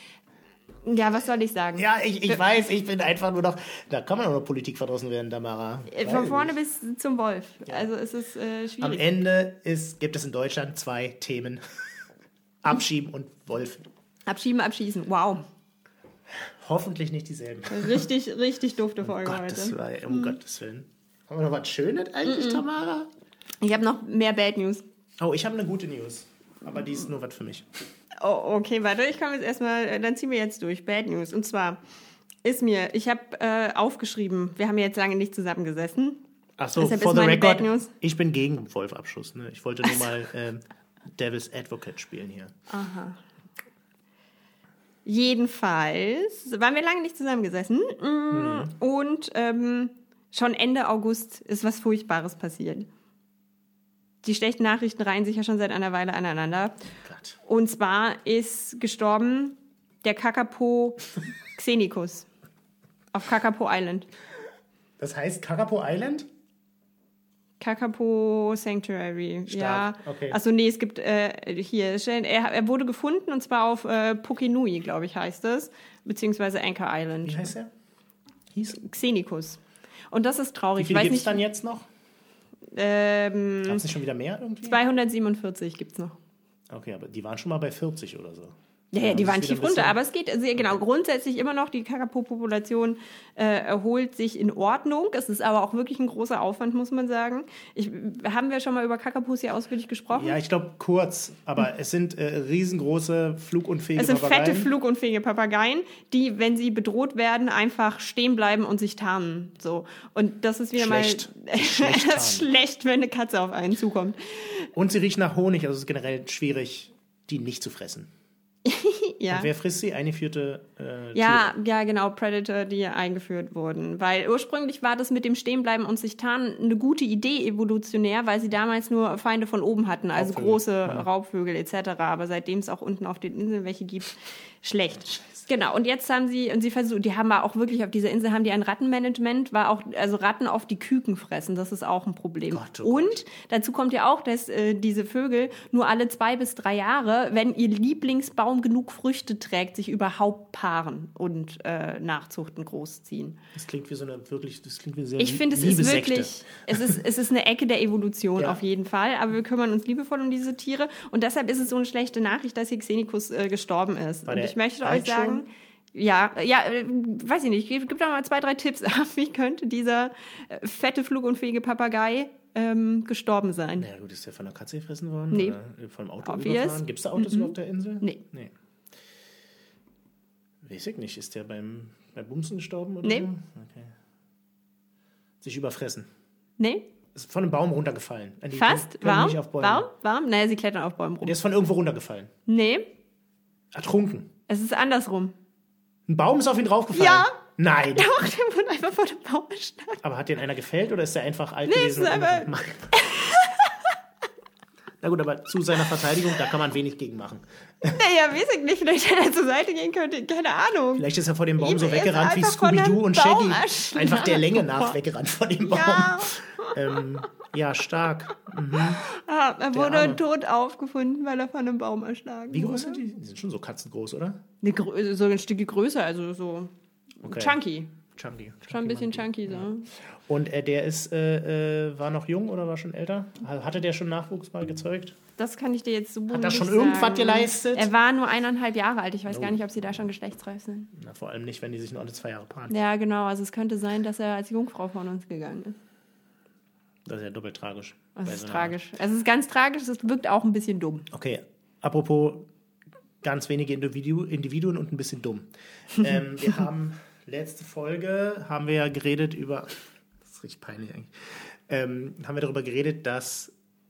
Ja, was soll ich sagen? Ja, ich weiß, ich bin einfach nur noch, da kann man auch noch Politik verdrossen werden, Tamara. Von vorne bis zum Wolf. Also es ist schwierig. Am Ende gibt es in Deutschland 2 Themen. Abschieben und Wolf. Abschieben, abschießen. Wow. Hoffentlich nicht dieselben. Richtig, richtig dufte Folge Gottes heute. Willen, um Gottes Willen. Haben wir noch was Schönes eigentlich, Tamara? Ich habe noch mehr Bad News. Oh, ich habe eine gute News. Aber die ist nur was für mich. Oh, okay, warte, ich komme jetzt erstmal, dann ziehen wir jetzt durch. Bad News. Und zwar ich habe aufgeschrieben, wir haben jetzt lange nicht zusammengesessen. Ach so, Deshalb for ist the meine Bad record, News. ich bin gegen Wolfabschuss. Ne? Ich wollte nur mal Devil's Advocate spielen hier. Aha. Jedenfalls waren wir lange nicht zusammengesessen und schon Ende August ist was Furchtbares passiert. Die schlechten Nachrichten reihen sich ja schon seit einer Weile aneinander. Gott. Und zwar ist gestorben der Kakapo Xenicus auf Kakapo Island. Das heißt Kakapo Island? Kakapo Sanctuary. Stark, Ja. okay. Achso, nee, es gibt hier, er wurde gefunden und zwar auf Pukenui, glaube ich, heißt es, beziehungsweise Anchor Island. Wie heißt er? Xenicus. Und das ist traurig. Wie viele ich weiß gibt es nicht, dann jetzt noch? Gab es nicht schon wieder mehr irgendwie? 247 gibt es noch. Okay, aber die waren schon mal bei 40 oder so. Ja, die das waren ist tief wieder ein bisschen- runter, aber es geht, also, genau, grundsätzlich immer noch, die Kakapo-Population erholt sich in Ordnung. Es ist aber auch wirklich ein großer Aufwand, muss man sagen. Haben wir schon mal über Kakapos hier ausführlich gesprochen? Ja, ich glaube kurz, aber es sind riesengroße, flugunfähige Es sind Papageien. fette, flugunfähige Papageien, die, wenn sie bedroht werden, einfach stehen bleiben und sich tarnen. So. Und das ist wieder Schlecht. mal das ist schlecht, wenn eine Katze auf einen zukommt. Und sie riechen nach Honig, also es ist generell schwierig, die nicht zu fressen. Ja. Und wer frisst sie? Eingeführte Ja, ja, genau, Predator, die eingeführt wurden. Weil ursprünglich war das mit dem Stehenbleiben und sich tarnen eine gute Idee evolutionär, weil sie damals nur Feinde von oben hatten, also Raubvögel. große Raubvögel etc. Aber seitdem es auch unten auf den Inseln welche gibt, schlecht. Genau, und jetzt haben sie versucht, die haben auch wirklich auf dieser Insel haben die ein Rattenmanagement, also Ratten auf die Küken fressen, das ist auch ein Problem. Gott, oh und Gott. dazu kommt ja auch, dass diese Vögel nur alle 2 bis 3 Jahre, wenn ihr Lieblingsbaum genug Früchte trägt, sich überhaupt paaren und nachzuchten, großziehen. Das klingt wie das klingt wie sehr Ich finde, es ist liebe Sekte. wirklich, es ist eine Ecke der Evolution Ja. auf jeden Fall, aber wir kümmern uns liebevoll um diese Tiere und deshalb ist es so eine schlechte Nachricht, dass hier Xenicus gestorben ist. War Und der ich möchte euch alt sagen, schon? weiß ich nicht, gib doch mal 2, 3 Tipps ab, wie könnte dieser fette, flugunfähige Papagei gestorben sein. Na ja, gut, ist der von der Katze gefressen worden? Nee. Oder vom Auto Obvious. überfahren? Gibt es da Autos auf der Insel? Nee. Weiß ich nicht. Ist der beim Bumsen gestorben? Oder Nee. so? Okay. Sich überfressen. Nee, Ist von einem Baum runtergefallen. Die fast. können Warm? nicht auf Bäume. Warm? Naja, sie klettern auf Bäumen rum. Der ist von irgendwo runtergefallen. Nee, Ertrunken. es ist andersrum. Ein Baum ist auf ihn draufgefallen? Ja. Nein. Doch, der wurde einfach vor dem Baum geschlagen. Aber hat den einer gefällt oder ist der einfach alt Nee, gewesen? ist einfach- Na gut, aber zu seiner Verteidigung, da kann man wenig gegen machen. Naja, weiß ich nicht. Vielleicht hätte er zur Seite gehen können. Keine Ahnung. Vielleicht ist er vor dem Baum Ihm so ist weggerannt wie einfach von Scooby-Doo einem und Baum Shaggy. erschlagen. Einfach der Länge nach weggerannt vor dem Baum. Ja. Stark. Ah, er wurde Arme. tot aufgefunden, weil er von einem Baum erschlagen Wie wurde. groß sind die? Die sind schon so katzengroß, oder? So ein Stückchen größer, also so Okay. chunky. Chunky. Schon ein bisschen chunky so. Und der ist, war noch jung oder war schon älter? Hatte der schon Nachwuchs mal gezeugt? Das kann ich dir jetzt so Hat er nicht schon sagen. irgendwas geleistet? Er war nur 1,5 Jahre alt. Ich weiß gar nicht, ob sie da schon geschlechtsreif sind. Na, vor allem nicht, wenn die sich nur alle 2 Jahre paaren. Ja, genau. Also es könnte sein, dass er als Jungfrau von uns gegangen ist. Das ist ja doppelt tragisch. Das Bei ist so einer tragisch. Es ist ganz tragisch. Es wirkt auch ein bisschen dumm. Okay, apropos ganz wenige Individuen und ein bisschen dumm. Wir haben letzte Folge haben wir ja geredet über, das ist richtig peinlich eigentlich, haben wir darüber geredet, dass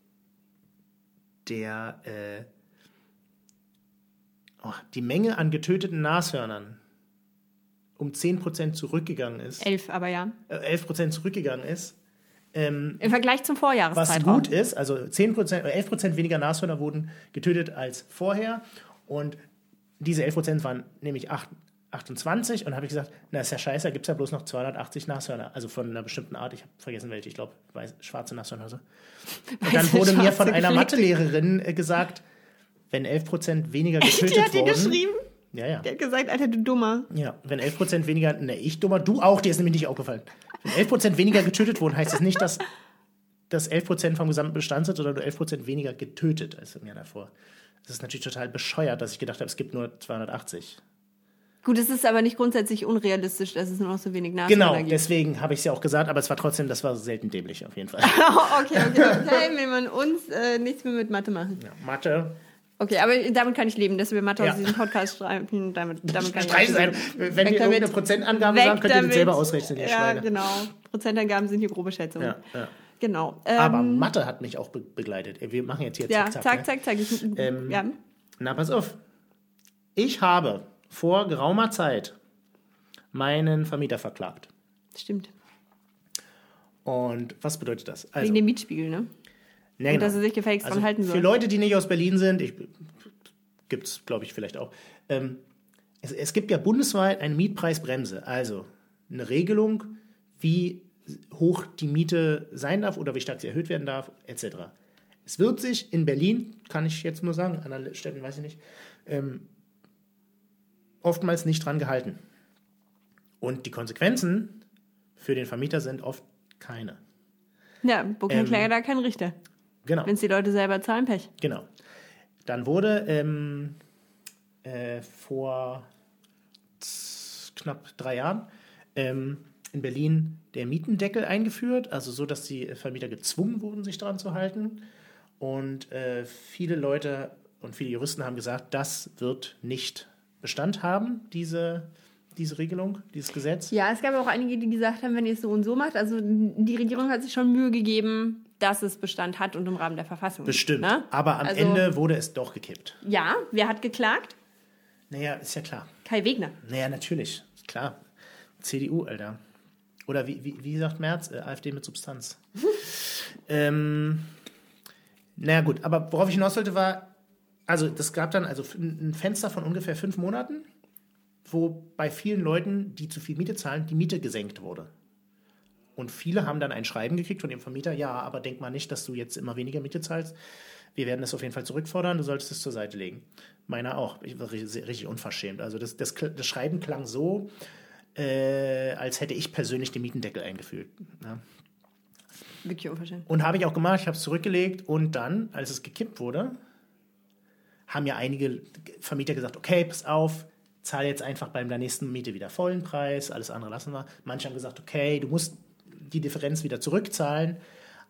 die Menge an getöteten Nashörnern um 10% zurückgegangen ist. 11, aber ja. 11% zurückgegangen ist. Im Vergleich zum Was Vorjahreszeitraum. gut ist, also 11% weniger Nashörner wurden getötet als vorher. Und diese 11% waren nämlich 28. Und da habe ich gesagt, na ist ja scheiße, da gibt es ja bloß noch 280 Nashörner. Also von einer bestimmten Art, ich habe vergessen welche, ich glaube schwarze Nashörner. So. Und dann wurde mir von einer Mathelehrerin gesagt, wenn 11% weniger getötet Die hat die wurden... geschrieben? Ja. Der hat gesagt, Alter, du Dummer. Ja, wenn 11% weniger, ne, ich dummer, du auch, dir ist nämlich nicht aufgefallen. Wenn 11% weniger getötet wurden, heißt das nicht, dass das 11% vom gesamten Bestand sind, sondern nur 11% weniger getötet als im Jahr davor. Das ist natürlich total bescheuert, dass ich gedacht habe, es gibt nur 280. Gut, es ist aber nicht grundsätzlich unrealistisch, dass es nur noch so wenig Nashörner Genau, gibt. deswegen habe ich es ja auch gesagt, aber es war trotzdem, das war selten dämlich auf jeden Fall. Okay, will man uns nichts mehr mit Mathe machen. Ja, Mathe. Okay, aber damit kann ich leben, dass wir Mathe Ja. aus diesem Podcast schreiben. Damit kann ich Streich sein. leben. Wenn Weg wir damit. irgendeine Prozentangabe Weg sagen, könnt ihr das damit. selber ausrechnen, ihr Ja, Schweine. genau. Prozentangaben sind hier grobe Schätzungen. Ja. Genau. Aber Mathe hat mich auch begleitet. Wir machen jetzt hier ja, zack. zack. Ja. Na, pass auf. Ich habe vor geraumer Zeit meinen Vermieter verklagt. Stimmt. Und was bedeutet das? Also, Wegen dem Mietspiegel, ne? na, Und dass er sich gefälligst dran halten soll. Für Leute, die nicht aus Berlin sind, gibt es, glaube ich, vielleicht auch. Es gibt ja bundesweit eine Mietpreisbremse, also eine Regelung, wie hoch die Miete sein darf oder wie stark sie erhöht werden darf, etc. Es wird sich in Berlin, kann ich jetzt nur sagen, an anderen Städten weiß ich nicht, oftmals nicht dran gehalten. Und die Konsequenzen für den Vermieter sind oft keine. Ja, wo kein Kläger, da kein Richter. Genau. Wenn es die Leute selber zahlen, Pech. Genau. Dann wurde vor knapp 3 Jahren in Berlin der Mietendeckel eingeführt, also so, dass die Vermieter gezwungen wurden, sich daran zu halten. Und viele Leute und viele Juristen haben gesagt, das wird nicht Bestand haben, diese Regelung, dieses Gesetz. Ja, es gab auch einige, die gesagt haben, wenn ihr es so und so macht, also die Regierung hat sich schon Mühe gegeben, dass es Bestand hat und im Rahmen der Verfassung. Bestimmt. Ne? Aber am Also, Ende wurde es doch gekippt. Ja, wer hat geklagt? Naja, ist ja klar. Kai Wegner. Naja, natürlich. Klar. CDU, Alter. Oder wie sagt Merz? AfD mit Substanz. Naja, gut. Aber worauf ich hinaus wollte, war, also das gab dann also ein Fenster von ungefähr 5 Monaten, wo bei vielen Leuten, die zu viel Miete zahlen, die Miete gesenkt wurde. Und viele haben dann ein Schreiben gekriegt von dem Vermieter, ja, aber denk mal nicht, dass du jetzt immer weniger Miete zahlst. Wir werden das auf jeden Fall zurückfordern, du solltest es zur Seite legen. Meiner auch. Ich war richtig unverschämt. Also das Schreiben klang so, als hätte ich persönlich den Mietendeckel eingeführt. Ja. Wirklich unverschämt. Und habe ich auch gemacht, ich habe es zurückgelegt und dann, als es gekippt wurde, haben ja einige Vermieter gesagt, okay, pass auf, zahl jetzt einfach bei der nächsten Miete wieder vollen Preis, alles andere lassen wir. Manche haben gesagt, okay, du musst die Differenz wieder zurückzahlen,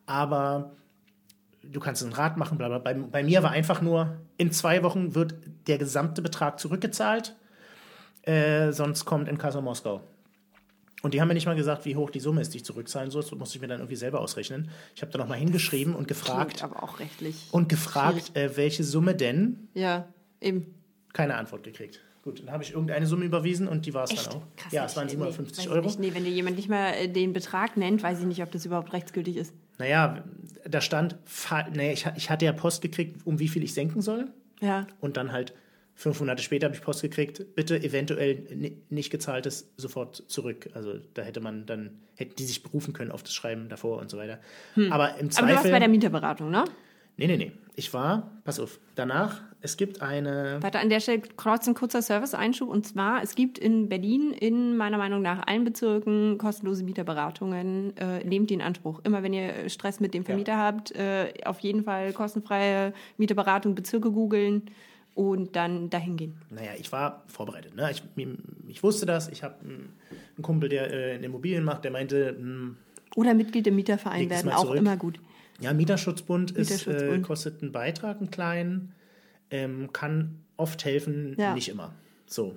aber du kannst einen Rat machen, bla bla. Bei mir war einfach nur, in 2 Wochen wird der gesamte Betrag zurückgezahlt, sonst kommt Inkasso Moskau. Und die haben mir nicht mal gesagt, wie hoch die Summe ist, die ich zurückzahlen soll. Das musste ich mir dann irgendwie selber ausrechnen. Ich habe da nochmal hingeschrieben und gefragt. Klingt aber auch rechtlich. Und gefragt, welche Summe denn? Ja, eben. Keine Antwort gekriegt. Gut, dann habe ich irgendeine Summe überwiesen und die war es dann auch. Krass, ja, es waren 750 Euro. Nee, wenn dir jemand nicht mal den Betrag nennt, weiß ich nicht, ob das überhaupt rechtsgültig ist. Naja, da stand, ich hatte ja Post gekriegt, um wie viel ich senken soll. Ja. Und dann halt 5 Monate später habe ich Post gekriegt, bitte eventuell nicht gezahltes sofort zurück. Also da hätten die sich berufen können auf das Schreiben davor und so weiter. Aber im Zweifel... Aber du warst bei der Mieterberatung, ne? Nee. Ich war, pass auf, danach, es gibt eine... Warte, an der Stelle kurz ein kurzer Service-Einschub. Und zwar, es gibt in Berlin, in meiner Meinung nach allen Bezirken, kostenlose Mieterberatungen. Nehmt die in Anspruch. Immer wenn ihr Stress mit dem Vermieter habt, auf jeden Fall kostenfreie Mieterberatung, Bezirke googeln und dann dahin gehen. Naja, ich war vorbereitet. Ne? Ich wusste das. Ich habe einen Kumpel, der in Immobilien macht, der meinte... Oder Mitglied im Mieterverein werden, auch immer gut. Ja, Mieterschutzbund kostet einen Beitrag, einen kleinen, kann oft helfen, nicht immer. So.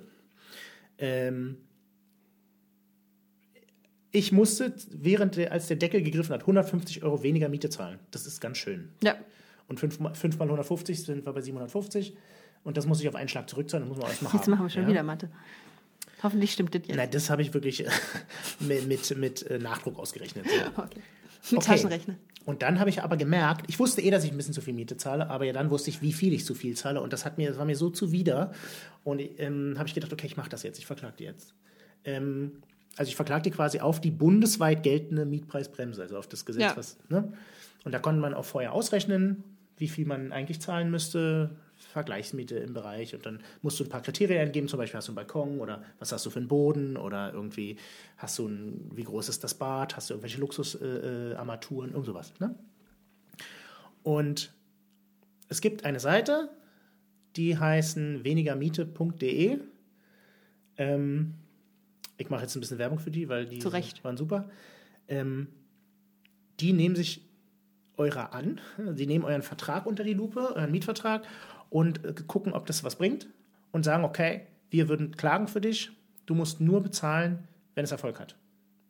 Ich musste, als der Deckel gegriffen hat, 150 Euro weniger Miete zahlen. Das ist ganz schön. Ja. Und 5 mal 150 sind wir bei 750. Und das muss ich auf einen Schlag zurückzahlen. Das muss man erstmal haben. Jetzt machen wir schon wieder Mathe. Hoffentlich stimmt das jetzt. Nein, das habe ich wirklich mit Nachdruck ausgerechnet. So. Okay. Mit Taschenrechner. Und dann habe ich aber gemerkt, ich wusste dass ich ein bisschen zu viel Miete zahle, aber ja dann wusste ich, wie viel ich zu viel zahle. Und das war mir so zuwider. Und habe ich gedacht, okay, ich mache das jetzt, ich verklage die jetzt. Also ich verklage die quasi auf die bundesweit geltende Mietpreisbremse, also auf das Gesetz. Ja. Und da konnte man auch vorher ausrechnen, wie viel man eigentlich zahlen müsste, Vergleichsmiete im Bereich. Und dann musst du ein paar Kriterien eingeben, zum Beispiel hast du einen Balkon oder was hast du für einen Boden oder irgendwie wie groß ist das Bad, hast du irgendwelche Luxusarmaturen, irgend sowas. Ne? Und es gibt eine Seite, die heißen wenigermiete.de. Ich mache jetzt ein bisschen Werbung für die, weil die waren super. Die nehmen sich eurer an, sie nehmen euren Vertrag unter die Lupe, euren Mietvertrag und gucken, ob das was bringt und sagen, okay, wir würden klagen für dich, du musst nur bezahlen, wenn es Erfolg hat.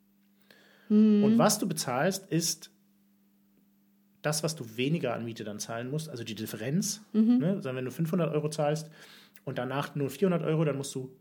Und was du bezahlst, ist das, was du weniger an Miete dann zahlen musst, also die Differenz. Ne? Wenn du 500 Euro zahlst und danach nur 400 Euro, dann musst du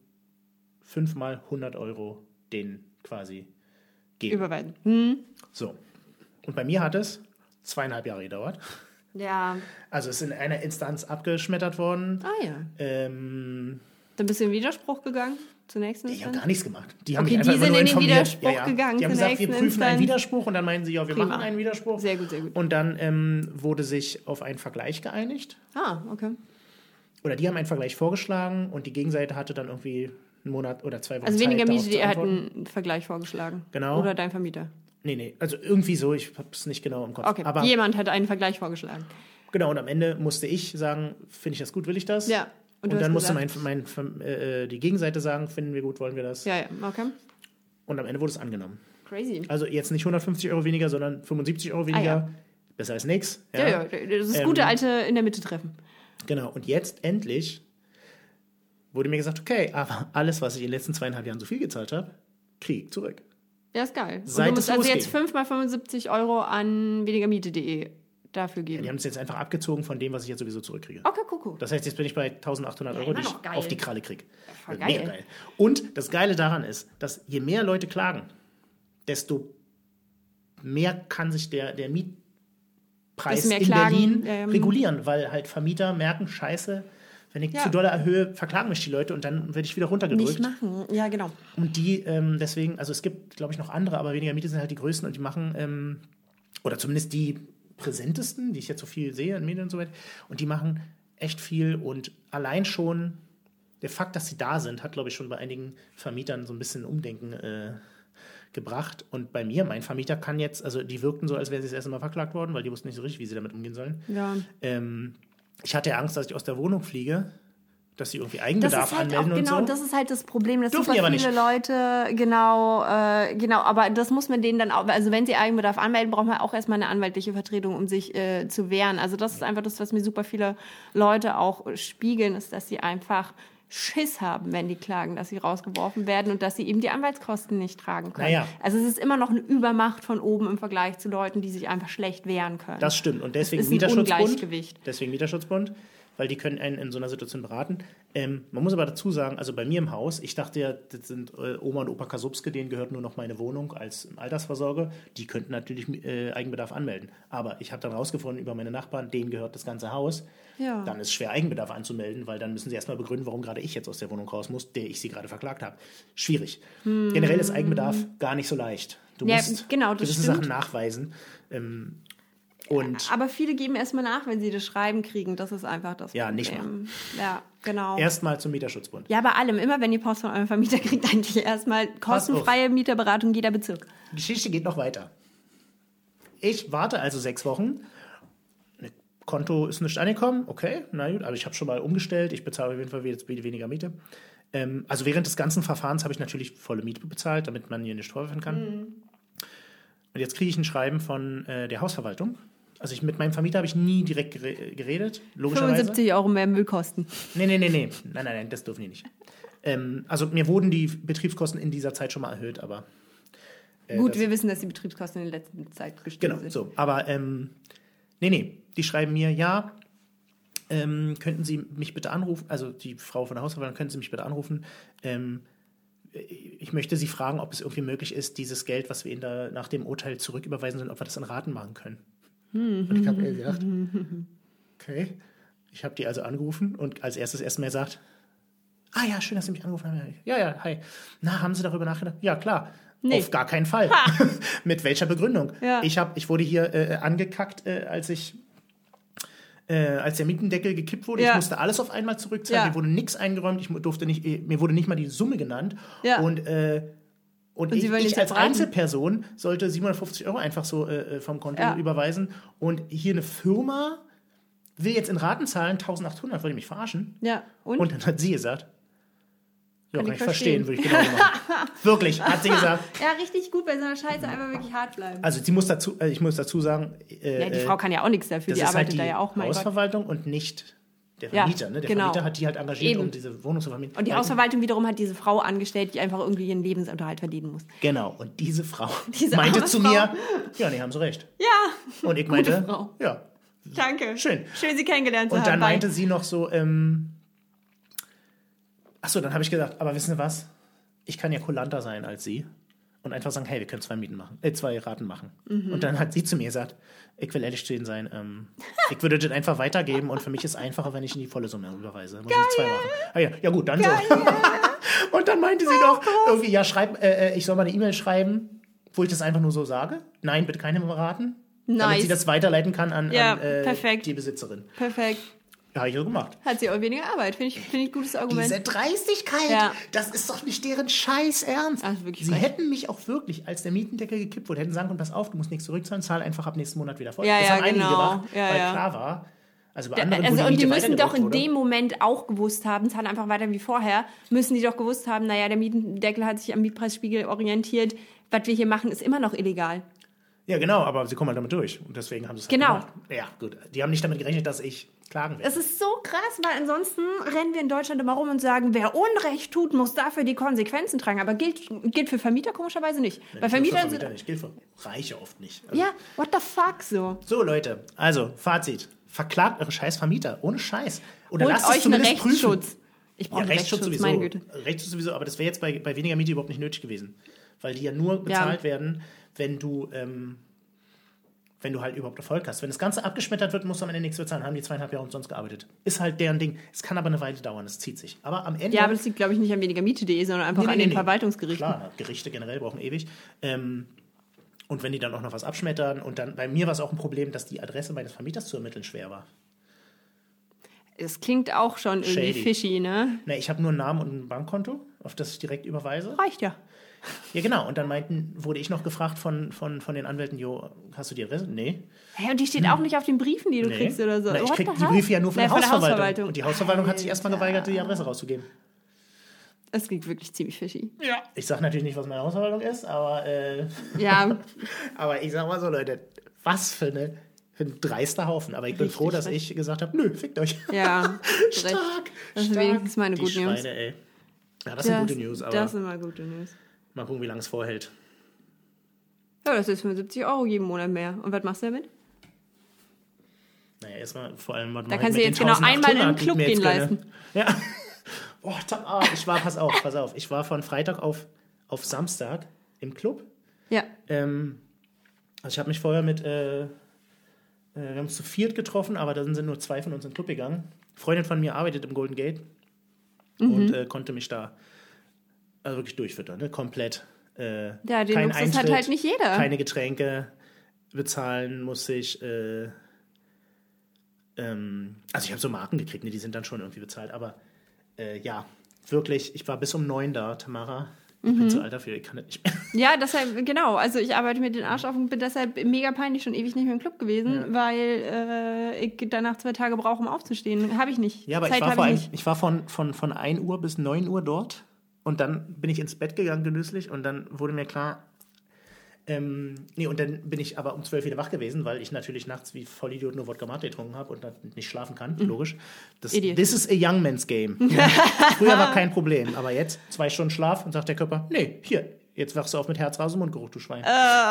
5 mal 100 Euro denen quasi geben. Überweisen. So. Und bei mir hat es 2,5 Jahre gedauert. Ja. Also es ist in einer Instanz abgeschmettert worden. Ah ja. Dann bist du in Widerspruch gegangen zur nächsten Instanz? Ich habe gar nichts gemacht. Die haben mich die einfach sind nur in den informiert. Widerspruch gegangen. Die haben gesagt, wir prüfen Instanz. einen Widerspruch und dann meinen sie, ja, wir machen einen Widerspruch. Sehr gut, sehr gut. Und dann wurde sich auf einen Vergleich geeinigt. Ah, okay. Oder die haben einen Vergleich vorgeschlagen und die Gegenseite hatte dann irgendwie einen Monat oder 2 Wochen Also Zeit, weniger darauf Miete, zu die antworten. hatten einen Vergleich vorgeschlagen. Genau. Oder dein Vermieter. Nee, also irgendwie so, ich habe es nicht genau im Kopf. Okay, aber jemand hat einen Vergleich vorgeschlagen. Genau, und am Ende musste ich sagen, finde ich das gut, will ich das? Ja. Und dann musste die Gegenseite sagen, finden wir gut, wollen wir das? Ja, okay. Und am Ende wurde es angenommen. Crazy. Also jetzt nicht 150 Euro weniger, sondern 75 Euro weniger. Ja. Besser als nichts. Ja, das ist gute alte in der Mitte treffen. Genau, und jetzt endlich wurde mir gesagt, okay, aber alles, was ich in den letzten 2,5 Jahren so viel gezahlt habe, kriege ich zurück. Ja, ist geil. Und Seit du musst es also jetzt losging. 5 mal 75 Euro an wenigermiete.de dafür geben. Die haben es jetzt einfach abgezogen von dem, was ich jetzt sowieso zurückkriege. Okay, cool. Das heißt, jetzt bin ich bei 1.800 Euro, die ich noch geil. auf die Kralle kriege. Voll Mega geil. Und das Geile daran ist, dass je mehr Leute klagen, desto mehr kann sich der Mietpreis mehr in klagen. Berlin regulieren, weil halt Vermieter merken, scheiße, wenn ich zu doll erhöhe, verklagen mich die Leute und dann werde ich wieder runtergedrückt. Nicht machen, ja genau. Und die deswegen, also es gibt, glaube ich, noch andere, aber weniger Miete sind halt die größten und die machen, oder zumindest die präsentesten, die ich jetzt so viel sehe in Medien und so weiter, und die machen echt viel und allein schon der Fakt, dass sie da sind, hat, glaube ich, schon bei einigen Vermietern so ein bisschen Umdenken gebracht. Und bei mir, mein Vermieter kann jetzt, also die wirkten so, als wäre sie das erste Mal verklagt worden, weil die wussten nicht so richtig, wie sie damit umgehen sollen. Ja. Ich hatte Angst, dass ich aus der Wohnung fliege, dass sie irgendwie Eigenbedarf halt anmelden und genau, so. Das ist halt das Problem, dass Dürfen super die viele aber Leute, genau, aber das muss man denen dann auch, also wenn sie Eigenbedarf anmelden, braucht man auch erstmal eine anwaltliche Vertretung, um sich zu wehren. Also das ist einfach das, was mir super viele Leute auch spiegeln, ist, dass sie einfach Schiss haben, wenn die klagen, dass sie rausgeworfen werden und dass sie eben die Anwaltskosten nicht tragen können. Naja. Also es ist immer noch eine Übermacht von oben im Vergleich zu Leuten, die sich einfach schlecht wehren können. Das stimmt. Und deswegen ist ein Mieterschutzbund. Deswegen Mieterschutzbund, weil die können einen in so einer Situation beraten. Man muss aber dazu sagen, also bei mir im Haus, ich dachte ja, das sind Oma und Opa Kasubske, denen gehört nur noch meine Wohnung als Altersvorsorge. Die könnten natürlich Eigenbedarf anmelden. Aber ich habe dann rausgefunden über meine Nachbarn, denen gehört das ganze Haus. Ja. Dann ist es schwer, Eigenbedarf anzumelden, weil dann müssen sie erstmal begründen, warum gerade ich jetzt aus der Wohnung raus muss, der ich sie gerade verklagt habe. Schwierig. Generell ist Eigenbedarf gar nicht so leicht. Du musst gewisse Sachen nachweisen. Aber viele geben erstmal nach, wenn sie das Schreiben kriegen. Das ist einfach das Problem. Ja, nicht mal. Ja, genau. Erstmal zum Mieterschutzbund. Ja, bei allem. Immer wenn die Post von eurem Vermieter kriegt, eigentlich erstmal kostenfreie Mieterberatung jeder Bezirk. Die Geschichte geht noch weiter. Ich warte also 6 Wochen. Konto ist nicht angekommen. Okay, na gut. Aber ich habe schon mal umgestellt. Ich bezahle auf jeden Fall jetzt weniger Miete. Also während des ganzen Verfahrens habe ich natürlich volle Miete bezahlt, damit man hier nicht vorwerfen kann. Und jetzt kriege ich ein Schreiben von der Hausverwaltung. Also mit meinem Vermieter habe ich nie direkt geredet, logischerweise. 75 € mehr Müllkosten. Nee. Nein, das dürfen die nicht. Also mir wurden die Betriebskosten in dieser Zeit schon mal erhöht, aber... Gut, wir wissen, dass die Betriebskosten in der letzten Zeit gestiegen sind. Genau, so. Aber nee, die schreiben mir, ja, könnten Sie mich bitte anrufen, also die Frau von der Hausverwaltung, können Sie mich bitte anrufen, ich möchte Sie fragen, ob es irgendwie möglich ist, dieses Geld, was wir Ihnen da nach dem Urteil zurücküberweisen sollen, ob wir das in Raten machen können. Und ich habe mir gedacht, okay. Ich habe die also angerufen und als erstes erstmal gesagt, ja, schön, dass Sie mich angerufen haben. Ja, hi. Na, haben Sie darüber nachgedacht? Ja, klar. Nee. Auf gar keinen Fall. Mit welcher Begründung? Ja. Ich wurde hier angekackt, als der Mietendeckel gekippt wurde. Ja. Ich musste alles auf einmal zurückzahlen. Ja. Mir wurde nichts eingeräumt. Mir wurde nicht mal die Summe genannt. Ja. Und ich als Einzelperson sollte 750 € einfach so vom Konto überweisen. Und hier eine Firma will jetzt in Raten zahlen, 1.800, wollte ich mich verarschen. Ja. Und dann hat sie gesagt, ja, kann ich verstehen, würde ich genau machen. Wirklich, hat sie gesagt. Ja, richtig gut, bei so einer Scheiße einfach wirklich hart bleiben. Also ich muss dazu sagen... die Frau kann ja auch nichts dafür, die arbeitet halt da ja auch mal. Die Hausverwaltung und nicht der Vermieter. Ne? Der Vermieter hat die halt engagiert, um diese Wohnung zu vermieten. Und die Hausverwaltung wiederum hat diese Frau angestellt, die einfach irgendwie ihren Lebensunterhalt verdienen muss. Genau, und diese Frau meinte zu mir, ja, nee, haben Sie recht. Ja, und ich meinte, gute Frau. Ja. Danke. Schön, Sie kennengelernt zu haben. Und dann meinte sie noch so, achso, dann habe ich gesagt, aber wissen Sie was? Ich kann ja kulanter sein als Sie und einfach sagen, hey, wir können 2 Raten machen. Und dann hat sie zu mir gesagt, ich will ehrlich zu Ihnen sein, ich würde das einfach weitergeben und für mich ist es einfacher, wenn ich in die volle Summe überweise. Muss ich 2 machen. Ja gut, dann so. Und dann meinte sie noch, irgendwie, ja, ich soll mal eine E-Mail schreiben, wo ich das einfach nur so sage. Nein, bitte keine Raten. Nice. Damit sie das weiterleiten kann an die Besitzerin. Perfekt. Ja, habe ich so gemacht. Hat sie auch weniger Arbeit. Finde ich ein gutes Argument. Diese Dreistigkeit, das ist doch nicht deren Scheiß Ernst. Also wirklich sie hätten mich auch wirklich, als der Mietendeckel gekippt wurde, hätten sagen können, pass auf, du musst nichts zurückzahlen, zahl einfach ab nächsten Monat wieder voll. Das haben einige gemacht, weil klar war, also bei anderen, und die müssen doch in dem Moment auch gewusst haben, zahlen einfach weiter wie vorher, müssen die doch gewusst haben, naja, der Mietendeckel hat sich am Mietpreisspiegel orientiert, was wir hier machen, ist immer noch illegal. Ja, genau, aber sie kommen halt damit durch. Und deswegen haben sie es halt gemacht. Ja, gut. Die haben nicht damit gerechnet, dass ich klagen werde. Es ist so krass, weil ansonsten rennen wir in Deutschland immer rum und sagen, wer Unrecht tut, muss dafür die Konsequenzen tragen. Aber gilt für Vermieter komischerweise nicht. Nein, bei Vermietern nicht. Gilt für Reiche oft nicht. Also ja, what the fuck so. So, Leute, also Fazit. Verklagt eure scheiß Vermieter. Ohne Scheiß. Oder holt lasst euch es zumindest einen Rechtsschutz. Prüfen. Ich brauche einen Rechtsschutz sowieso. Meine Güte. Rechtsschutz sowieso, aber das wäre jetzt bei weniger Miete überhaupt nicht nötig gewesen. Weil die ja nur bezahlt werden, wenn du halt überhaupt Erfolg hast. Wenn das Ganze abgeschmettert wird, musst du am Ende nichts bezahlen. Haben die 2,5 Jahre umsonst gearbeitet. Ist halt deren Ding. Es kann aber eine Weile dauern, es zieht sich. Aber am Ende... Ja, aber das liegt, glaube ich, nicht an wenigermiete.de, sondern einfach an den Verwaltungsgerichten. Klar, Gerichte generell brauchen ewig. Und wenn die dann auch noch was abschmettern und dann... Bei mir war es auch ein Problem, dass die Adresse meines Vermieters zu ermitteln schwer war. Es klingt auch schon irgendwie fishy, ne? Ne, ich habe nur einen Namen und ein Bankkonto, auf das ich direkt überweise. Reicht ja. Ja, genau. Und dann wurde ich noch gefragt von den Anwälten, jo, hast du die Adresse? Nee. Hey, und die steht auch nicht auf den Briefen, die du kriegst oder so. Na, ich krieg die Briefe ja nur von der Hausverwaltung. Und die Hausverwaltung hat sich erstmal geweigert, die Adresse rauszugeben. Es klingt wirklich ziemlich fishy. Ja. Ich sag natürlich nicht, was meine Hausverwaltung ist, aber ja. Aber ich sag mal so, Leute, was für ein dreister Haufen. Aber ich bin froh, dass ich gesagt habe, nö, fickt euch. Ja, stark. Das ist wenigstens meine die gute Schweine, News. Ey. Ja, das sind gute News. Aber das sind mal gute News. Mal gucken, wie lange es vorhält. Ja, das ist 75 € jeden Monat mehr. Und was machst du damit? Naja, erstmal vor allem... Da kannst du jetzt genau einmal in den Club gehen leisten. Ja. Pass auf. Ich war von Freitag auf Samstag im Club. Ja. Also ich habe mich vorher wir haben uns zu viert getroffen, aber da sind nur 2 von uns in den Club gegangen. Eine Freundin von mir arbeitet im Golden Gate und konnte mich da wirklich durchfüttern, ne? Komplett. Den kein Luxus Eintritt, hat halt nicht jeder. Keine Getränke bezahlen muss ich. Also ich habe so Marken gekriegt, ne? Die sind dann schon irgendwie bezahlt, aber ja, wirklich, ich war bis um 9 da, Tamara. Ich bin zu alt dafür, ich kann das nicht mehr. Ja, deshalb, genau. Also ich arbeite mit den Arsch auf und bin deshalb mega peinlich schon ewig nicht mehr im Club gewesen, weil ich danach 2 Tage brauche, um aufzustehen. Habe ich nicht. Ja, aber ich war von 1 Uhr bis 9 Uhr dort und dann bin ich ins Bett gegangen genüsslich und dann wurde mir klar, und dann bin ich aber um 12 wieder wach gewesen, weil ich natürlich nachts wie Vollidiot nur Wodka Mate getrunken habe und dann nicht schlafen kann, logisch. This is a young man's game. Ja. Früher war kein Problem, aber jetzt 2 Stunden Schlaf und sagt der Körper, nee, hier, jetzt wachst du auf mit Herz, Rasen, Mundgeruch, du Schwein.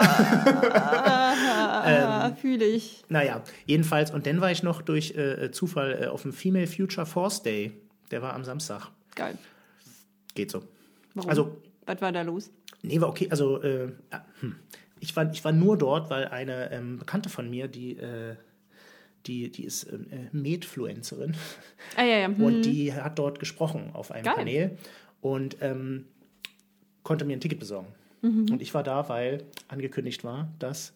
Fühle ich. Naja, jedenfalls, und dann war ich noch durch Zufall auf dem Female Future Force Day. Der war am Samstag. Geil. Geht so. Warum? Also, was war da los? Nee, war okay. Also, ich war nur dort, weil eine Bekannte von mir, die ist Medfluencerin. Ja. Und die hat dort gesprochen auf einem Panel und konnte mir ein Ticket besorgen. Und ich war da, weil angekündigt war, dass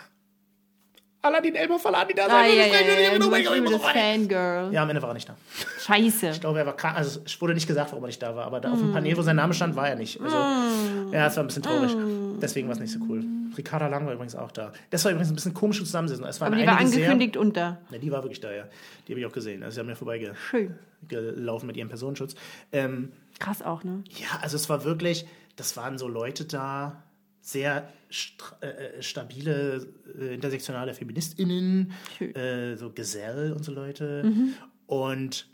Aladdin El-Mafalani da sein das Fangirl. Ja, am Ende war er nicht da. Scheiße. Ich glaube, er war krank. Also, es wurde nicht gesagt, warum er nicht da war, aber da auf dem Panel, wo sein Name stand, war er nicht. Also, ja, es war ein bisschen traurig. Deswegen war es nicht so cool. Ricarda Lang war übrigens auch da. Das war übrigens ein bisschen komisch zusammensitzen. Aber die war angekündigt und da. Ja, die war wirklich da, ja. Die habe ich auch gesehen. Also, sie haben mir vorbeigelaufen mit ihrem Personenschutz. Krass auch, ne? Ja, also es war wirklich, das waren so Leute da, sehr stabile, intersektionale FeministInnen, so Gesell und so Leute. Und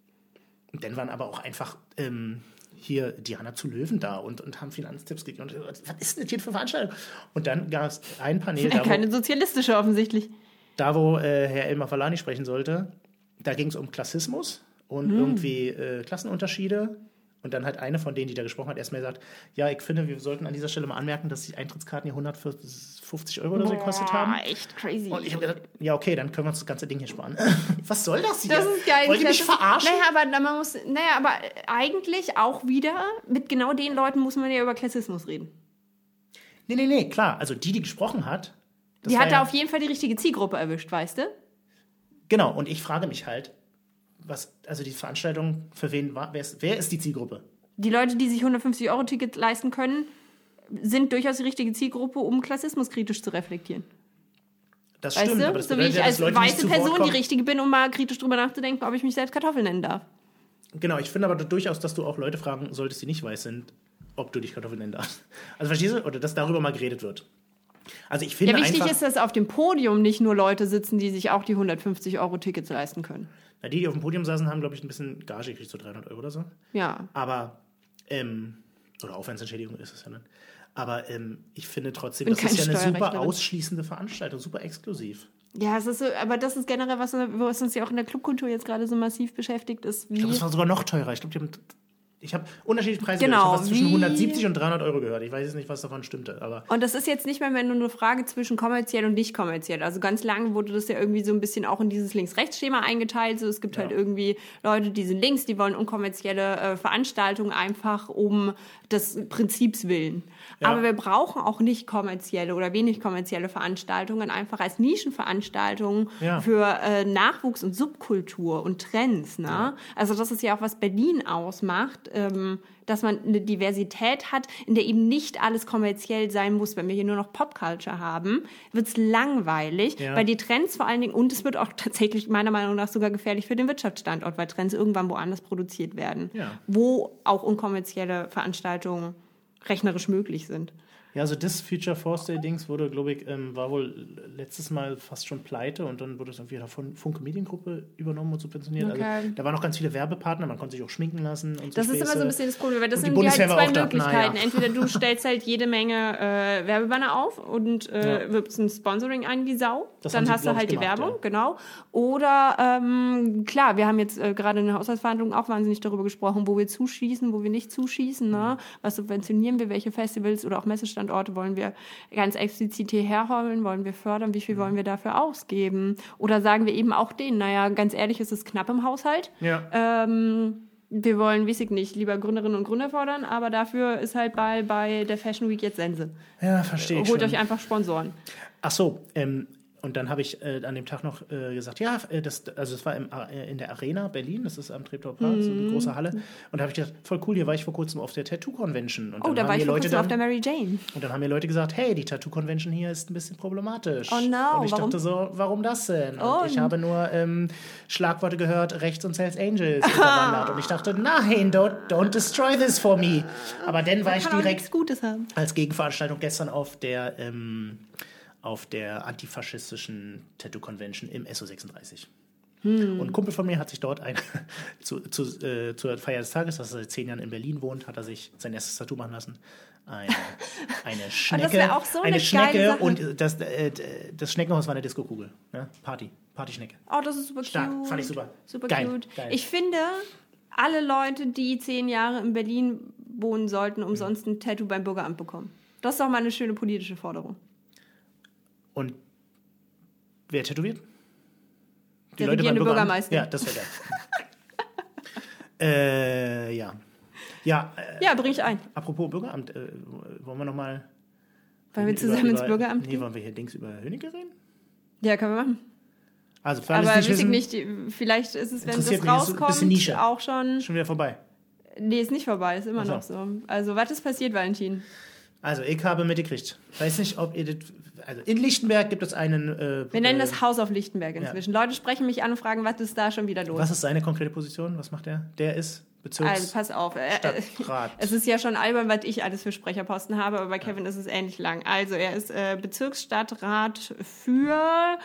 dann waren aber auch einfach hier Diana zu Löwen da und haben Finanztipps gegeben. Und was ist denn das hier für eine Veranstaltung? Und dann gab es ein Panel. Keine sozialistische offensichtlich. Da, wo Herr El-Mafalani sprechen sollte, da ging es um Klassismus und irgendwie Klassenunterschiede. Und dann hat eine von denen, die da gesprochen hat, erstmal gesagt, ja, ich finde, wir sollten an dieser Stelle mal anmerken, dass die Eintrittskarten hier 150 € oder so gekostet haben. Echt crazy. Und ich habe gedacht, ja, okay, dann können wir uns das ganze Ding hier sparen. Was soll das hier? Das ist geil. Wollt ihr mich verarschen? Aber eigentlich auch wieder, mit genau den Leuten muss man ja über Klassismus reden. Nee, klar. Also die gesprochen hat. Die hat da auf jeden Fall die richtige Zielgruppe erwischt, weißt du? Genau, und ich frage mich halt, also die Veranstaltung, für wen war, wer ist die Zielgruppe? Die Leute, die sich 150-€-Ticket leisten können, sind durchaus die richtige Zielgruppe, um Klassismus kritisch zu reflektieren. Das stimmt, weißt du? aber das so wie bedeutet ich ja, als dass Leute weiße Person die richtige bin, um mal kritisch drüber nachzudenken, ob ich mich selbst Kartoffel nennen darf. Genau, ich finde aber durchaus, dass du auch Leute fragen solltest, die nicht weiß sind, ob du dich Kartoffel nennen darfst. Also verstehst du? Oder dass darüber mal geredet wird. Also ich finde wichtig ist, dass auf dem Podium nicht nur Leute sitzen, die sich auch die 150-€ Tickets leisten können. Na, die auf dem Podium saßen, haben, glaube ich, ein bisschen Gage gekriegt, so 300 € oder so. Ja. Aber, oder Aufwandsentschädigung ist es ja dann. Aber ich finde trotzdem, das ist ja eine super ausschließende Veranstaltung, super exklusiv. Ja, es ist so, aber das ist generell was uns ja auch in der Clubkultur jetzt gerade so massiv beschäftigt ist. Ich glaube, das war sogar noch teurer. Ich glaube, ich habe unterschiedliche Preise gehört. Ich habe was zwischen 170 und 300 € gehört. Ich weiß jetzt nicht, was davon stimmte. Aber und das ist jetzt nicht mehr nur eine Frage zwischen kommerziell und nicht kommerziell. Also ganz lange wurde das ja irgendwie so ein bisschen auch in dieses Links-Rechts-Schema eingeteilt. So, es gibt halt irgendwie Leute, die sind links, die wollen unkommerzielle Veranstaltungen einfach um des Prinzips willen. Ja. Aber wir brauchen auch nicht kommerzielle oder wenig kommerzielle Veranstaltungen, einfach als Nischenveranstaltungen für Nachwuchs und Subkultur und Trends. Ne? Ja. Also das ist ja auch, was Berlin ausmacht. dass man eine Diversität hat, in der eben nicht alles kommerziell sein muss. Wenn wir hier nur noch Popculture haben, wird's langweilig, weil die Trends vor allen Dingen, und es wird auch tatsächlich meiner Meinung nach sogar gefährlich für den Wirtschaftsstandort, weil Trends irgendwann woanders produziert werden, wo auch unkommerzielle Veranstaltungen rechnerisch möglich sind. Ja, also das Future Force Day-Dings wurde, glaube ich, war wohl letztes Mal fast schon pleite und dann wurde es irgendwie von Funke Mediengruppe übernommen und subventioniert. Okay. Also da waren noch ganz viele Werbepartner, man konnte sich auch schminken lassen und so. Das ist immer so ein bisschen das Problem, weil das sind die halt zwei Möglichkeiten. Entweder du stellst halt jede Menge Werbebanner auf und wirbst ein Sponsoring ein wie Sau, dann hast du halt die Werbung, genau. Oder, klar, wir haben jetzt gerade in der Haushaltsverhandlung auch wahnsinnig darüber gesprochen, wo wir zuschießen, wo wir nicht zuschießen, ne? Was subventionieren wir, welche Festivals oder auch Messestandorte wollen wir ganz explizit hierher holen, wollen wir fördern, wie viel wollen wir dafür ausgeben? Oder sagen wir eben auch denen, naja, ganz ehrlich, es ist knapp im Haushalt. Ja. Wir wollen, weiß ich nicht, lieber Gründerinnen und Gründer fordern, aber dafür ist halt bei der Fashion Week jetzt Sense. Ja, verstehe ich. Holt euch einfach Sponsoren. Ach so, und dann habe ich an dem Tag noch gesagt, ja, es war in der Arena Berlin, das ist am Treptower Park, so eine große Halle. Und da habe ich gedacht, voll cool, hier war ich vor kurzem auf der Tattoo Convention. Und da war ich vor kurzem auf der Mary Jane. Und dann haben mir Leute gesagt, hey, die Tattoo Convention hier ist ein bisschen problematisch. Oh no, und ich dachte so, warum das denn? Und ich habe nur Schlagworte gehört, Rechts und Hells Angels unterwandert. Und ich dachte, nein, don't destroy this for me. Aber dann war ich direkt als Gegenveranstaltung gestern auf der antifaschistischen Tattoo-Convention im SO36. Und ein Kumpel von mir hat sich dort zur Feier des Tages, dass er seit 10 Jahren in Berlin wohnt, hat er sich sein erstes Tattoo machen lassen. Eine Schnecke. Das wäre auch so eine Schnecke Sache. Und das Schneckenhaus war eine Disco-Kugel. Ne? Partyschnecke. Oh, das ist super stark. cute. Fand ich super. Super cute. Geil. Ich finde, alle Leute, die 10 Jahre in Berlin wohnen sollten, umsonst ein Tattoo beim Bürgeramt bekommen. Das ist doch mal eine schöne politische Forderung. Und wer tätowiert? Der regierende Bürgermeister. Ja, das wäre geil. Ja, bring ich ein. Apropos Bürgeramt, wollen wir nochmal... Wollen wir zusammen ins Bürgeramt gehen? Nee, wollen wir hier über Hönicke reden? Ja, können wir machen. Also, für alle, die nicht wissen, vielleicht ist es, wenn das rauskommt, Nische. auch schon wieder vorbei. Nee, ist nicht vorbei, ist immer noch so. Also, was ist passiert, Valentin? Also, ich habe mitgekriegt. Weiß nicht, ob ihr das... Also, in Lichtenberg gibt es einen... wir nennen das Haus auf Lichtenberg inzwischen. Ja. Leute sprechen mich an und fragen, was ist da schon wieder los? Was ist seine konkrete Position? Was macht er? Der ist Also, pass auf. Stadtrat. Es ist ja schon albern, was ich alles für Sprecherposten habe, aber bei Kevin ist es ähnlich lang. Also, er ist Bezirksstadtrat für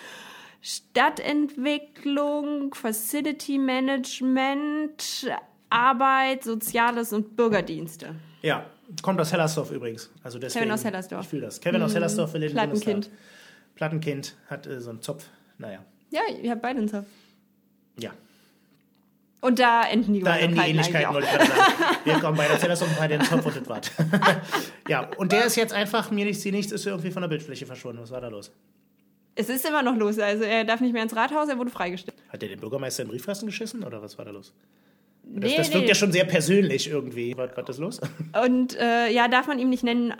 Stadtentwicklung, Facility Management, Arbeit, Soziales und Bürgerdienste. Ja, kommt aus Hellersdorf übrigens. Also deswegen, Kevin aus Hellersdorf. Ich fühle das. Kevin aus Hellersdorf will den Plattenkind. Plattenkind hat so einen Zopf. Naja. Ja, ihr habt beide einen Zopf. Ja. Und da enden die Ähnlichkeiten, wollte ich gerade sagen. Wir kommen beide aus Hellersdorf und beide in den Zopf und das war's. Ja, und der ist jetzt einfach, mir nichts, sie nichts, ist irgendwie von der Bildfläche verschwunden. Was war da los? Es ist immer noch los. Also er darf nicht mehr ins Rathaus, er wurde freigestellt. Hat der den Bürgermeister im Briefkasten geschissen oder was war da los? Das wirkt ja schon sehr persönlich irgendwie. Was ist los? Und darf man ihm nicht nennen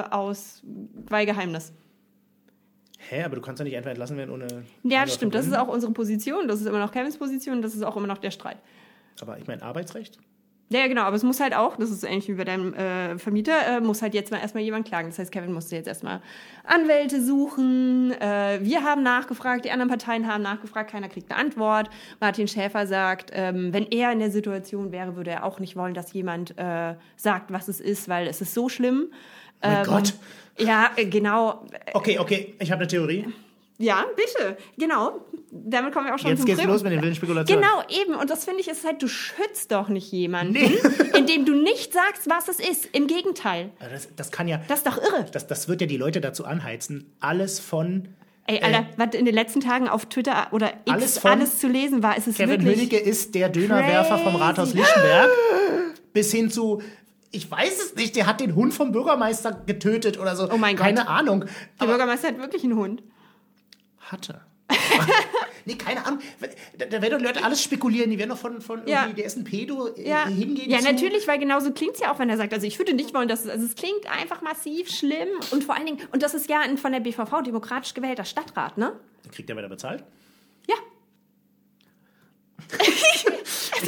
weil Geheimnis. Hä, aber du kannst ja nicht einfach entlassen werden ohne... Ja, stimmt. Das ist auch unsere Position. Das ist immer noch Kevins Position. Das ist auch immer noch der Streit. Aber ich meine Arbeitsrecht? Ja, genau. Aber es muss halt auch, das ist ähnlich wie bei deinem Vermieter, muss halt jetzt mal erstmal jemand klagen. Das heißt, Kevin musste jetzt erstmal Anwälte suchen. Wir haben nachgefragt, die anderen Parteien haben nachgefragt. Keiner kriegt eine Antwort. Martin Schäfer sagt, wenn er in der Situation wäre, würde er auch nicht wollen, dass jemand sagt, was es ist, weil es ist so schlimm. Mein Gott. Ja, genau. Okay, ich habe eine Theorie. Ja, bitte. Genau. Damit kommen wir auch schon zum Jetzt geht's los mit den wilden Spekulationen. Genau, eben. Und das finde ich, ist halt, du schützt doch nicht jemanden, indem du nicht sagst, was es ist. Im Gegenteil. Das kann ja... Das ist doch irre. Das wird ja die Leute dazu anheizen, alles von... Ey, Alter, was in den letzten Tagen auf Twitter oder X alles zu lesen war, ist es Kevin wirklich... Hönicke ist der Dönerwerfer vom Rathaus Lichtenberg. Bis hin zu... Ich weiß es nicht, der hat den Hund vom Bürgermeister getötet oder so. Oh mein Gott. Keine Ahnung. Der Bürgermeister hat wirklich einen Hund. Hatte. Nee, keine Ahnung. Da werden die Leute alles spekulieren. Die werden doch von irgendwie, der ist ein Pedo, hingehen. Ja, natürlich, weil genauso klingt es ja auch, wenn er sagt, also ich würde nicht wollen, dass es klingt einfach massiv schlimm und vor allen Dingen, und das ist ja ein von der BVV demokratisch gewählter Stadtrat, ne? Kriegt der weiter bezahlt? Ja.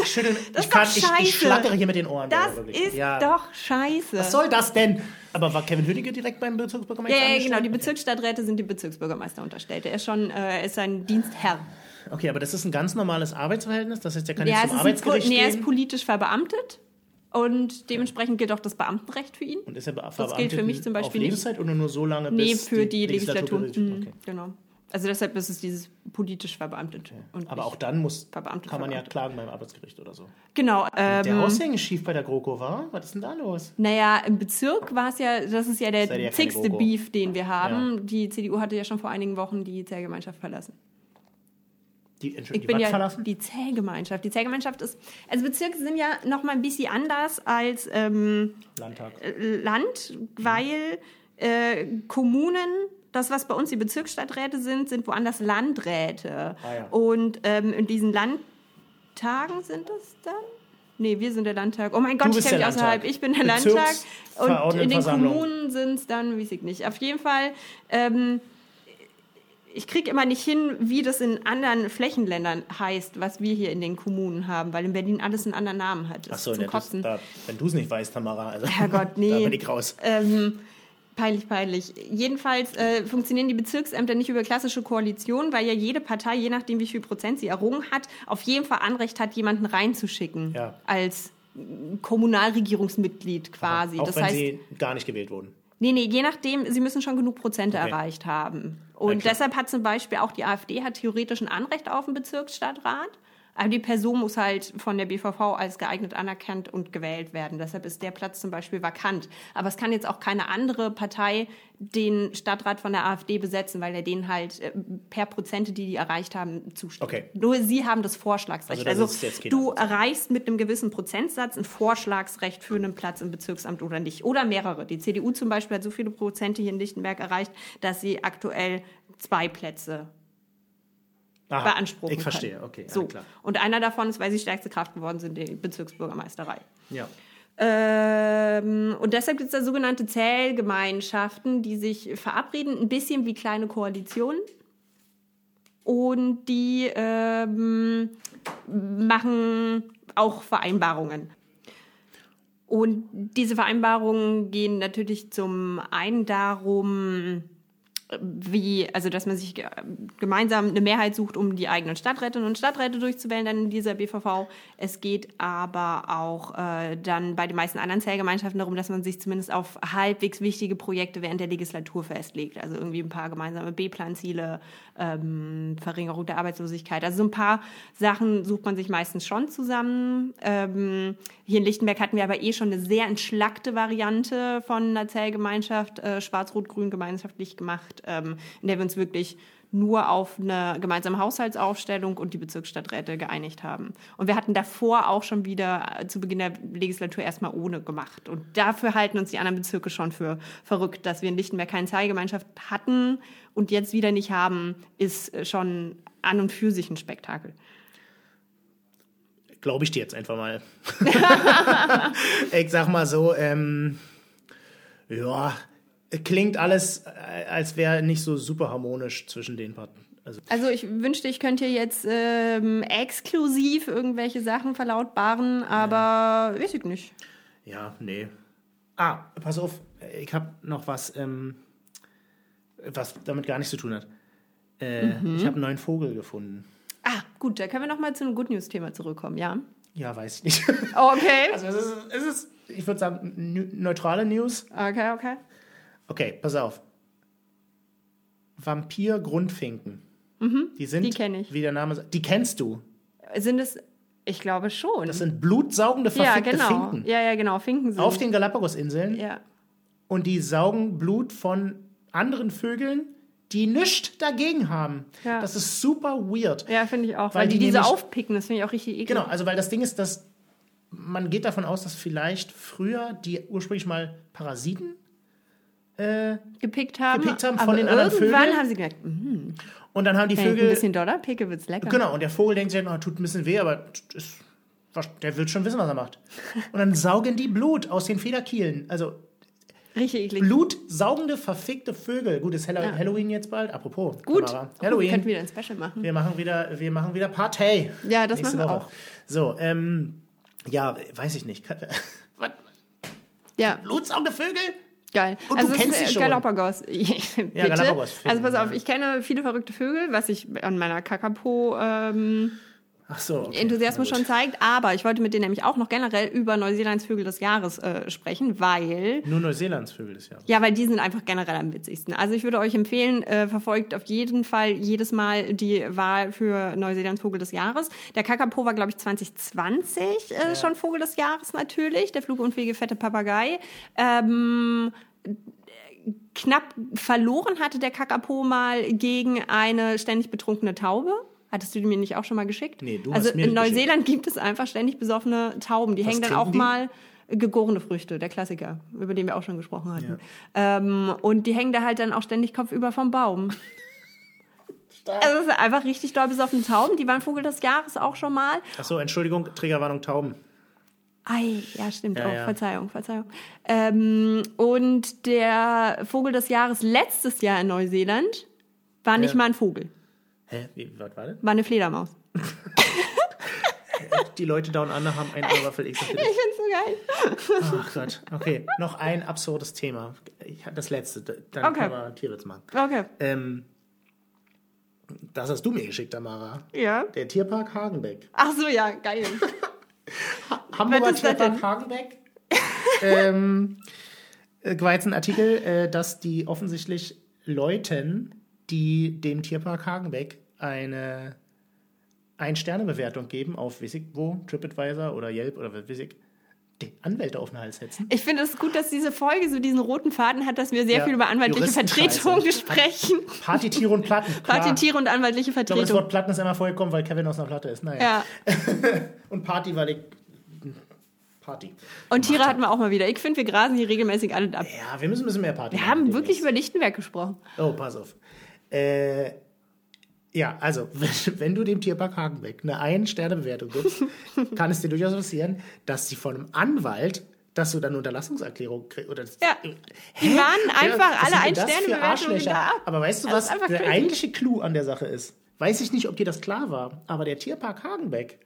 Ich schlackere hier mit den Ohren. Das ist doch scheiße. Was soll das denn? Aber war Kevin Hönnecke direkt beim Bezirksbürgermeister angestellt? Ja, genau. Die Bezirksstadträte sind die Bezirksbürgermeister unterstellt. Er ist ein Dienstherr. Okay, aber das ist ein ganz normales Arbeitsverhältnis? Das heißt, er kann jetzt zum Arbeitsgericht gehen? Er ist politisch verbeamtet. Und dementsprechend gilt auch das Beamtenrecht für ihn. Und ist er das gilt für mich zum Beispiel auf Lebenszeit oder nur so lange, bis für die Legislatur. Okay. Genau. Also deshalb ist es dieses politisch verbeamtet. Okay. Aber auch dann kann man ja klagen beim Arbeitsgericht oder so. Genau. Der Aushängen schief bei der GroKo war? Was ist denn da los? Naja, im Bezirk war es ja, das ist ja der zigste Beef, den wir haben. Ja. Die CDU hatte ja schon vor einigen Wochen die Zählgemeinschaft verlassen. Die verlassen? Die Zählgemeinschaft. Die Zählgemeinschaft ist, also Bezirke sind ja noch mal ein bisschen anders als Land, weil Kommunen, das, was bei uns die Bezirksstadträte sind woanders Landräte. Und in diesen Landtagen sind das dann? Nee, wir sind der Landtag. Oh mein Gott, ich kenne mich außerhalb. Ich bin der Landtag. Und in den Kommunen sind es dann, weiß ich nicht. Auf jeden Fall... ich kriege immer nicht hin, wie das in anderen Flächenländern heißt, was wir hier in den Kommunen haben, weil in Berlin alles einen anderen Namen hat. Ach so, wenn du es nicht weißt, Tamara, also Herrgott, nee. Da bin ich raus. Peinlich. Jedenfalls funktionieren die Bezirksämter nicht über klassische Koalitionen, weil ja jede Partei, je nachdem wie viel Prozent sie errungen hat, auf jeden Fall Anrecht hat, jemanden reinzuschicken als Kommunalregierungsmitglied quasi. Auch wenn sie gar nicht gewählt wurden. Nee, je nachdem, sie müssen schon genug Prozente erreicht haben. Und deshalb hat zum Beispiel auch die AfD hat theoretisch ein Anrecht auf einen Bezirksstadtrat. Aber die Person muss halt von der BVV als geeignet anerkannt und gewählt werden. Deshalb ist der Platz zum Beispiel vakant. Aber es kann jetzt auch keine andere Partei den Stadtrat von der AfD besetzen, weil er denen halt per Prozente, die erreicht haben, zustimmt. Okay. Nur sie haben das Vorschlagsrecht. Also du erreichst mit einem gewissen Prozentsatz ein Vorschlagsrecht für einen Platz im Bezirksamt oder nicht. Oder mehrere. Die CDU zum Beispiel hat so viele Prozente hier in Lichtenberg erreicht, dass sie aktuell 2 Plätze beanspruchen ich verstehe, können. Okay, so. klar. Und einer davon ist, weil sie stärkste Kraft geworden sind, die Bezirksbürgermeisterei. Ja. Und deshalb gibt es da sogenannte Zählgemeinschaften, die sich verabreden, ein bisschen wie kleine Koalitionen. Und die machen auch Vereinbarungen. Und diese Vereinbarungen gehen natürlich zum einen darum, dass man sich gemeinsam eine Mehrheit sucht, um die eigenen Stadträtinnen und Stadträte durchzuwählen, dann in dieser BVV. Es geht aber auch dann bei den meisten anderen Zählgemeinschaften darum, dass man sich zumindest auf halbwegs wichtige Projekte während der Legislatur festlegt. Also irgendwie ein paar gemeinsame B-Plan-Ziele, Verringerung der Arbeitslosigkeit. Also so ein paar Sachen sucht man sich meistens schon zusammen. Hier in Lichtenberg hatten wir aber schon eine sehr entschlackte Variante von einer Zählgemeinschaft, schwarz-rot-grün gemeinschaftlich gemacht, in der wir uns wirklich nur auf eine gemeinsame Haushaltsaufstellung und die Bezirksstadträte geeinigt haben. Und wir hatten davor auch schon wieder zu Beginn der Legislatur erstmal ohne gemacht. Und dafür halten uns die anderen Bezirke schon für verrückt. Dass wir in Lichtenberg keine Zählgemeinschaft hatten und jetzt wieder nicht haben, ist schon an und für sich ein Spektakel. Glaube ich dir jetzt einfach mal. Ich sag mal so, klingt alles, als wäre nicht so super harmonisch zwischen den Parteien. Also ich wünschte, ich könnte hier jetzt exklusiv irgendwelche Sachen verlautbaren, aber weiß ich nicht. Ja, nee. Pass auf, ich habe noch was, was damit gar nichts zu tun hat. Ich habe einen neuen Vogel gefunden. Gut, da können wir noch mal zu einem Good News-Thema zurückkommen, ja? Ja, weiß ich nicht. Oh, okay. Also es ist, ich würde sagen, neutrale News. Okay. Okay, pass auf. Vampir-Grundfinken. Die kenne ich. Wie der Name sagt. Die kennst du. Sind es, ich glaube schon. Das sind blutsaugende, verfickte Finken. Ja, genau, Finken sind. Auf den Galapagos-Inseln. Ja. Und die saugen Blut von anderen Vögeln, die nichts dagegen haben. Ja. Das ist super weird. Ja, finde ich auch. Weil die diese aufpicken, das finde ich auch richtig eklig. Genau, also weil das Ding ist, dass man geht davon aus, dass vielleicht früher die ursprünglich mal Parasiten gepickt haben von den anderen Vögeln. Irgendwann haben sie gemerkt, und dann haben die Vögel ein bisschen doller, picke wird's lecker. Genau, und der Vogel denkt sich, tut ein bisschen weh, aber der wird schon wissen, was er macht. Und dann saugen die Blut aus den Federkielen. Also Richtig eklig. Blutsaugende, verfickte Vögel. Gut, ist Halloween jetzt bald? Apropos. Gut. Kamera. Halloween. Wir könnten wieder ein Special machen. Wir machen wieder Partei. Ja, das nächste machen wir Woche. auch. So, ja, weiß ich nicht. Was? Ja. Blutsaugende Vögel? Geil. Und also du kennst sie schon. Galapagos. Ja, Galapagos. Also pass auf, ich kenne viele verrückte Vögel, was ich an meiner Kakapo Ach so, okay. Enthusiasmus schon zeigt. Aber ich wollte mit denen nämlich auch noch generell über Neuseelands Vögel des Jahres sprechen, weil... Nur Neuseelands Vögel des Jahres? Ja, weil die sind einfach generell am witzigsten. Also ich würde euch empfehlen, verfolgt auf jeden Fall jedes Mal die Wahl für Neuseelands Vogel des Jahres. Der Kakapo war, glaube ich, 2020 schon Vogel des Jahres natürlich. Der flugunfähige fette Papagei. Knapp verloren hatte der Kakapo mal gegen eine ständig betrunkene Taube. Hattest du die mir nicht auch schon mal geschickt? Nee, du also hast mir in nicht Neuseeland gibt es einfach ständig besoffene Tauben. Die hängen dann auch mal gegorene Früchte, der Klassiker, über den wir auch schon gesprochen hatten. Ja. Und die hängen da halt dann auch ständig kopfüber vom Baum. Also es sind einfach richtig doll besoffene Tauben. Die waren Vogel des Jahres auch schon mal. Ach so, Entschuldigung, Triggerwarnung Tauben. Ei, ja, stimmt. Ja. Verzeihung. Und der Vogel des Jahres letztes Jahr in Neuseeland war nicht mal ein Vogel. Hä? Was war das? War eine Fledermaus. Die Leute Down Under haben einen Oberwaffel X. Ich find's so geil. Ach Gott, okay. Noch ein absurdes Thema. Das letzte, dann können wir Tierwitz machen. Okay. Das hast du mir geschickt, Tamara. Ja. Der Tierpark Hagenbeck. Ach so, ja, geil. Hamburger Tierpark Hagenbeck. War jetzt ein Artikel, dass die offensichtlich Leuten, die dem Tierpark Hagenbeck eine Ein-Sterne-Bewertung geben auf, weiß ich wo, TripAdvisor oder Yelp oder was weiß ich, die Anwälte auf den Hals setzen. Ich finde es gut, dass diese Folge so diesen roten Faden hat, dass wir sehr viel über anwaltliche Vertretung sprechen. Party, Tiere und Platten. Party, Tiere und anwaltliche Vertretung. Ich glaube, das Wort Platten ist immer vorgekommen, weil Kevin aus einer Platte ist. Naja. Ja. Und Party, weil ich... Party. Und Tiere hatten wir auch mal wieder. Ich finde, wir grasen hier regelmäßig alle ab. Ja, wir müssen ein bisschen mehr Party Wir machen. haben wirklich über Lichtenberg gesprochen. Oh, pass auf. Ja, also, wenn du dem Tierpark Hagenbeck eine Ein-Sterne-Bewertung gibst, kann es dir durchaus passieren, dass sie von einem Anwalt, dass du dann eine Unterlassungserklärung kriegst. Ja, die waren einfach alle Ein-Sterne-Bewertungen wieder ab. Aber weißt du, was der eigentliche Clou an der Sache ist? Weiß ich nicht, ob dir das klar war, aber der Tierpark Hagenbeck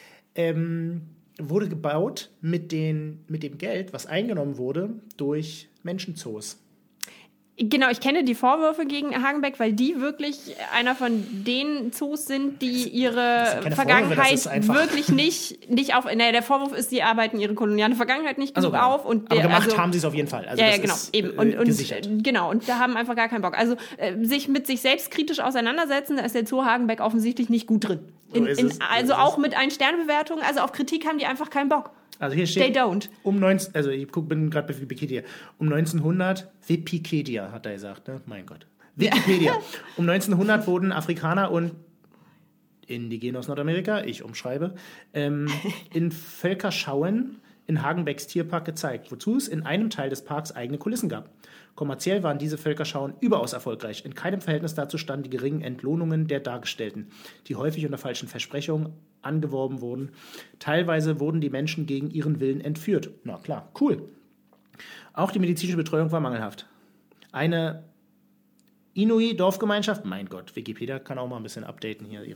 wurde gebaut mit dem Geld, was eingenommen wurde durch Menschenzoos. Genau, ich kenne die Vorwürfe gegen Hagenbeck, weil die wirklich einer von den Zoos sind, die ihre Vergangenheit wirklich nicht auf... Naja, der Vorwurf ist, die arbeiten ihre koloniale Vergangenheit nicht genug auf. Und aber gemacht haben sie es auf jeden Fall. Also ja, das genau. Ist, eben. Und genau, und da haben einfach gar keinen Bock. Also sich mit sich selbst kritisch auseinandersetzen, da ist der Zoo Hagenbeck offensientlich nicht gut drin. Also auch mit Ein-Sterne-Bewertungen, also auf Kritik haben die einfach keinen Bock. Also hier steht, They don't. Ich bin gerade bei Wikipedia. Um 1900, Wikipedia hat er gesagt, ne? Mein Gott. Wikipedia. Um 1900 wurden Afrikaner und Indigene aus Nordamerika, ich umschreibe, in Völkerschauen in Hagenbecks Tierpark gezeigt, wozu es in einem Teil des Parks eigene Kulissen gab. Kommerziell waren diese Völkerschauen überaus erfolgreich. In keinem Verhältnis dazu standen die geringen Entlohnungen der Dargestellten, die häufig unter falschen Versprechungen angeworben wurden. Teilweise wurden die Menschen gegen ihren Willen entführt. Na klar, cool. Auch die medizinische Betreuung war mangelhaft. Eine Inuit-Dorfgemeinschaft, mein Gott, Wikipedia kann auch mal ein bisschen updaten hier.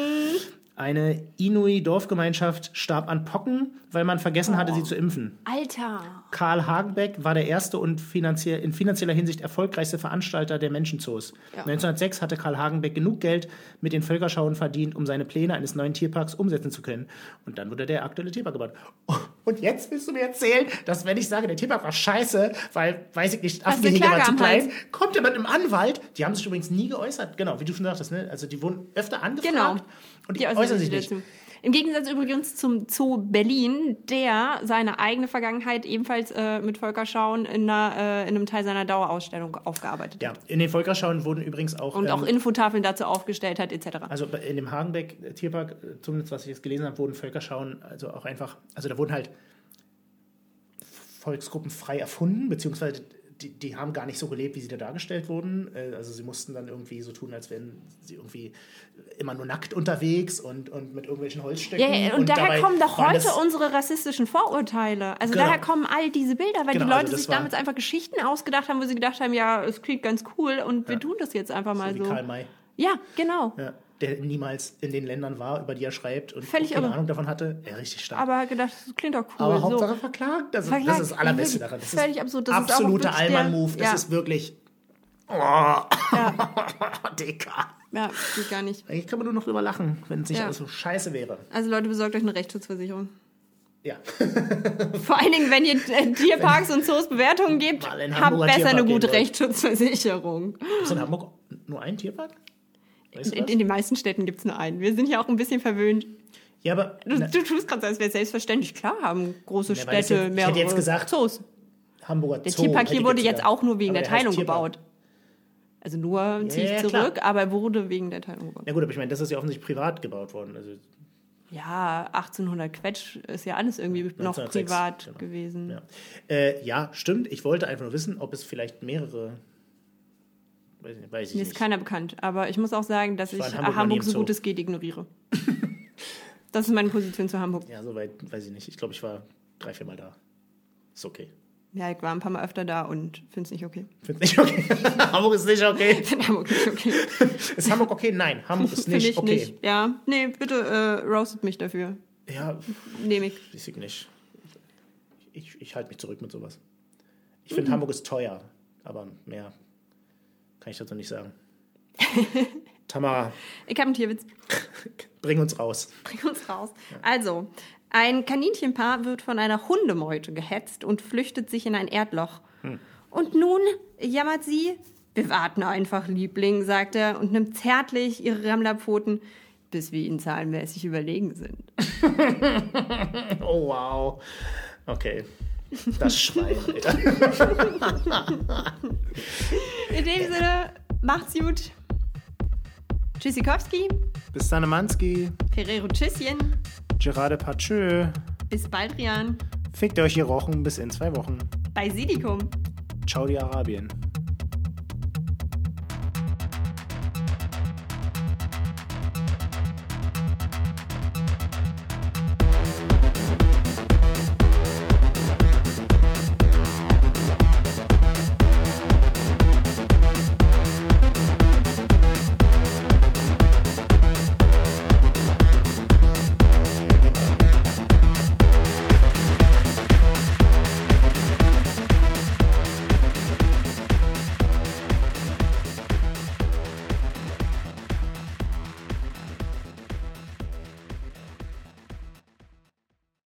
Eine Inuit-Dorfgemeinschaft starb an Pocken, weil man vergessen hatte, sie zu impfen. Alter! Karl Hagenbeck war der erste und in finanzieller Hinsicht erfolgreichste Veranstalter der Menschenzoos. Ja. 1906 hatte Karl Hagenbeck genug Geld mit den Völkerschauen verdient, um seine Pläne eines neuen Tierparks umsetzen zu können. Und dann wurde der aktuelle Tierpark gebaut. Und jetzt willst du mir erzählen, dass wenn ich sage, der Tierpark war scheiße, weil, weiß ich nicht, Affengehege war zu klein, kommt jemand im Anwalt, die haben sich übrigens nie geäußert, genau, wie du schon sagtest, ne? Also die wurden öfter angefragt und die äußern sich nicht. Im Gegensatz übrigens zum Zoo Berlin, der seine eigene Vergangenheit ebenfalls mit Völkerschauen in einem Teil seiner Dauerausstellung aufgearbeitet hat. Ja, in den Völkerschauen wurden übrigens auch... Und auch Infotafeln dazu aufgestellt hat, etc. Also in dem Hagenbeck Tierpark, zumindest was ich jetzt gelesen habe, wurden Völkerschauen also auch einfach... Also da wurden halt Volksgruppen frei erfunden, beziehungsweise die haben gar nicht so gelebt, wie sie da dargestellt wurden. Also sie mussten dann irgendwie so tun, als wären sie irgendwie immer nur nackt unterwegs und mit irgendwelchen Holzstöcken. Ja, und daher kommen doch heute unsere rassistischen Vorurteile. Also daher kommen all diese Bilder, weil die Leute sich damals einfach Geschichten ausgedacht haben, wo sie gedacht haben, ja, es klingt ganz cool und wir tun das jetzt einfach mal so. Wie Karl May. Ja, genau. Ja, der niemals in den Ländern war, über die er schreibt und völlig keine Ahnung davon hatte. Ja, richtig stark. Aber gedacht, das klingt doch cool. Aber Hauptsache verklagt. Das ist das Allerbeste daran. Das völlig absurd. Das absoluter Allmann-Move. Das ist wirklich... Oh. Dicker. Ja, geht gar nicht. Eigentlich kann man nur noch drüber lachen, wenn es nicht alles so scheiße wäre. Also Leute, besorgt euch eine Rechtsschutzversicherung. Ja. Vor allen Dingen, wenn ihr Tierparks und Zoos Bewertungen gebt, habt besser eine gute Rechtsschutzversicherung. Ist in Hamburg nur ein Tierpark? In den meisten Städten gibt es nur einen. Wir sind ja auch ein bisschen verwöhnt. Ja, aber... Du tust gerade so, als wäre es selbstverständlich. Klar haben große Städte mehrere ich hätte jetzt gesagt, Zoos. Hamburger Zoo. Der Tierpark hier wurde jetzt auch nur wegen der Teilung gebaut. Also nur ziehe ich zurück, klar. Aber wurde wegen der Teilung gebaut. Ja gut, aber ich meine, das ist ja offensichtlich privat gebaut worden. Also ja, 1800 Quetsch ist ja alles irgendwie 1906, noch privat gewesen. Ja, stimmt. Ich wollte einfach nur wissen, ob es vielleicht mehrere... Weiß ich Mir nicht. ist keiner bekannt, aber ich muss auch sagen, dass ich Hamburg so gut es geht ignoriere. Das ist meine Position zu Hamburg. Ja, soweit weiß ich nicht. Ich glaube, ich war 3-4 Mal da. Ist okay. Ja, ich war ein paar Mal öfter da und finde es nicht okay. Find's nicht okay? Hamburg ist nicht okay? Ich finde Hamburg nicht okay. Ist Hamburg okay? Nein, Hamburg ist nicht okay. Nicht. Ja, nee, bitte roastet mich dafür. Ja. Nehme ich. Weiß ich nicht. Ich halte mich zurück mit sowas. Ich finde, Hamburg ist teuer, aber mehr kann ich dazu nicht sagen. Tamara. Ich habe einen Tierwitz. Bring uns raus. Ja. Also, ein Kaninchenpaar wird von einer Hundemeute gehetzt und flüchtet sich in ein Erdloch. Und nun jammert sie, wir warten einfach, Liebling, sagt er und nimmt zärtlich ihre Rammlerpfoten, bis wir ihnen zahlenmäßig überlegen sind. Oh, wow. Okay. Das Schwein, Alter. In dem Sinne, macht's gut. Tschüssikowski. Bis dann, Manski. Ferrero Tschüsschen. Gerard Depardieu. Bis bald, Rian. Fickt euch, ihr Rochen, bis in 2 Wochen. Bei Sidikum. Ciao, die Arabien.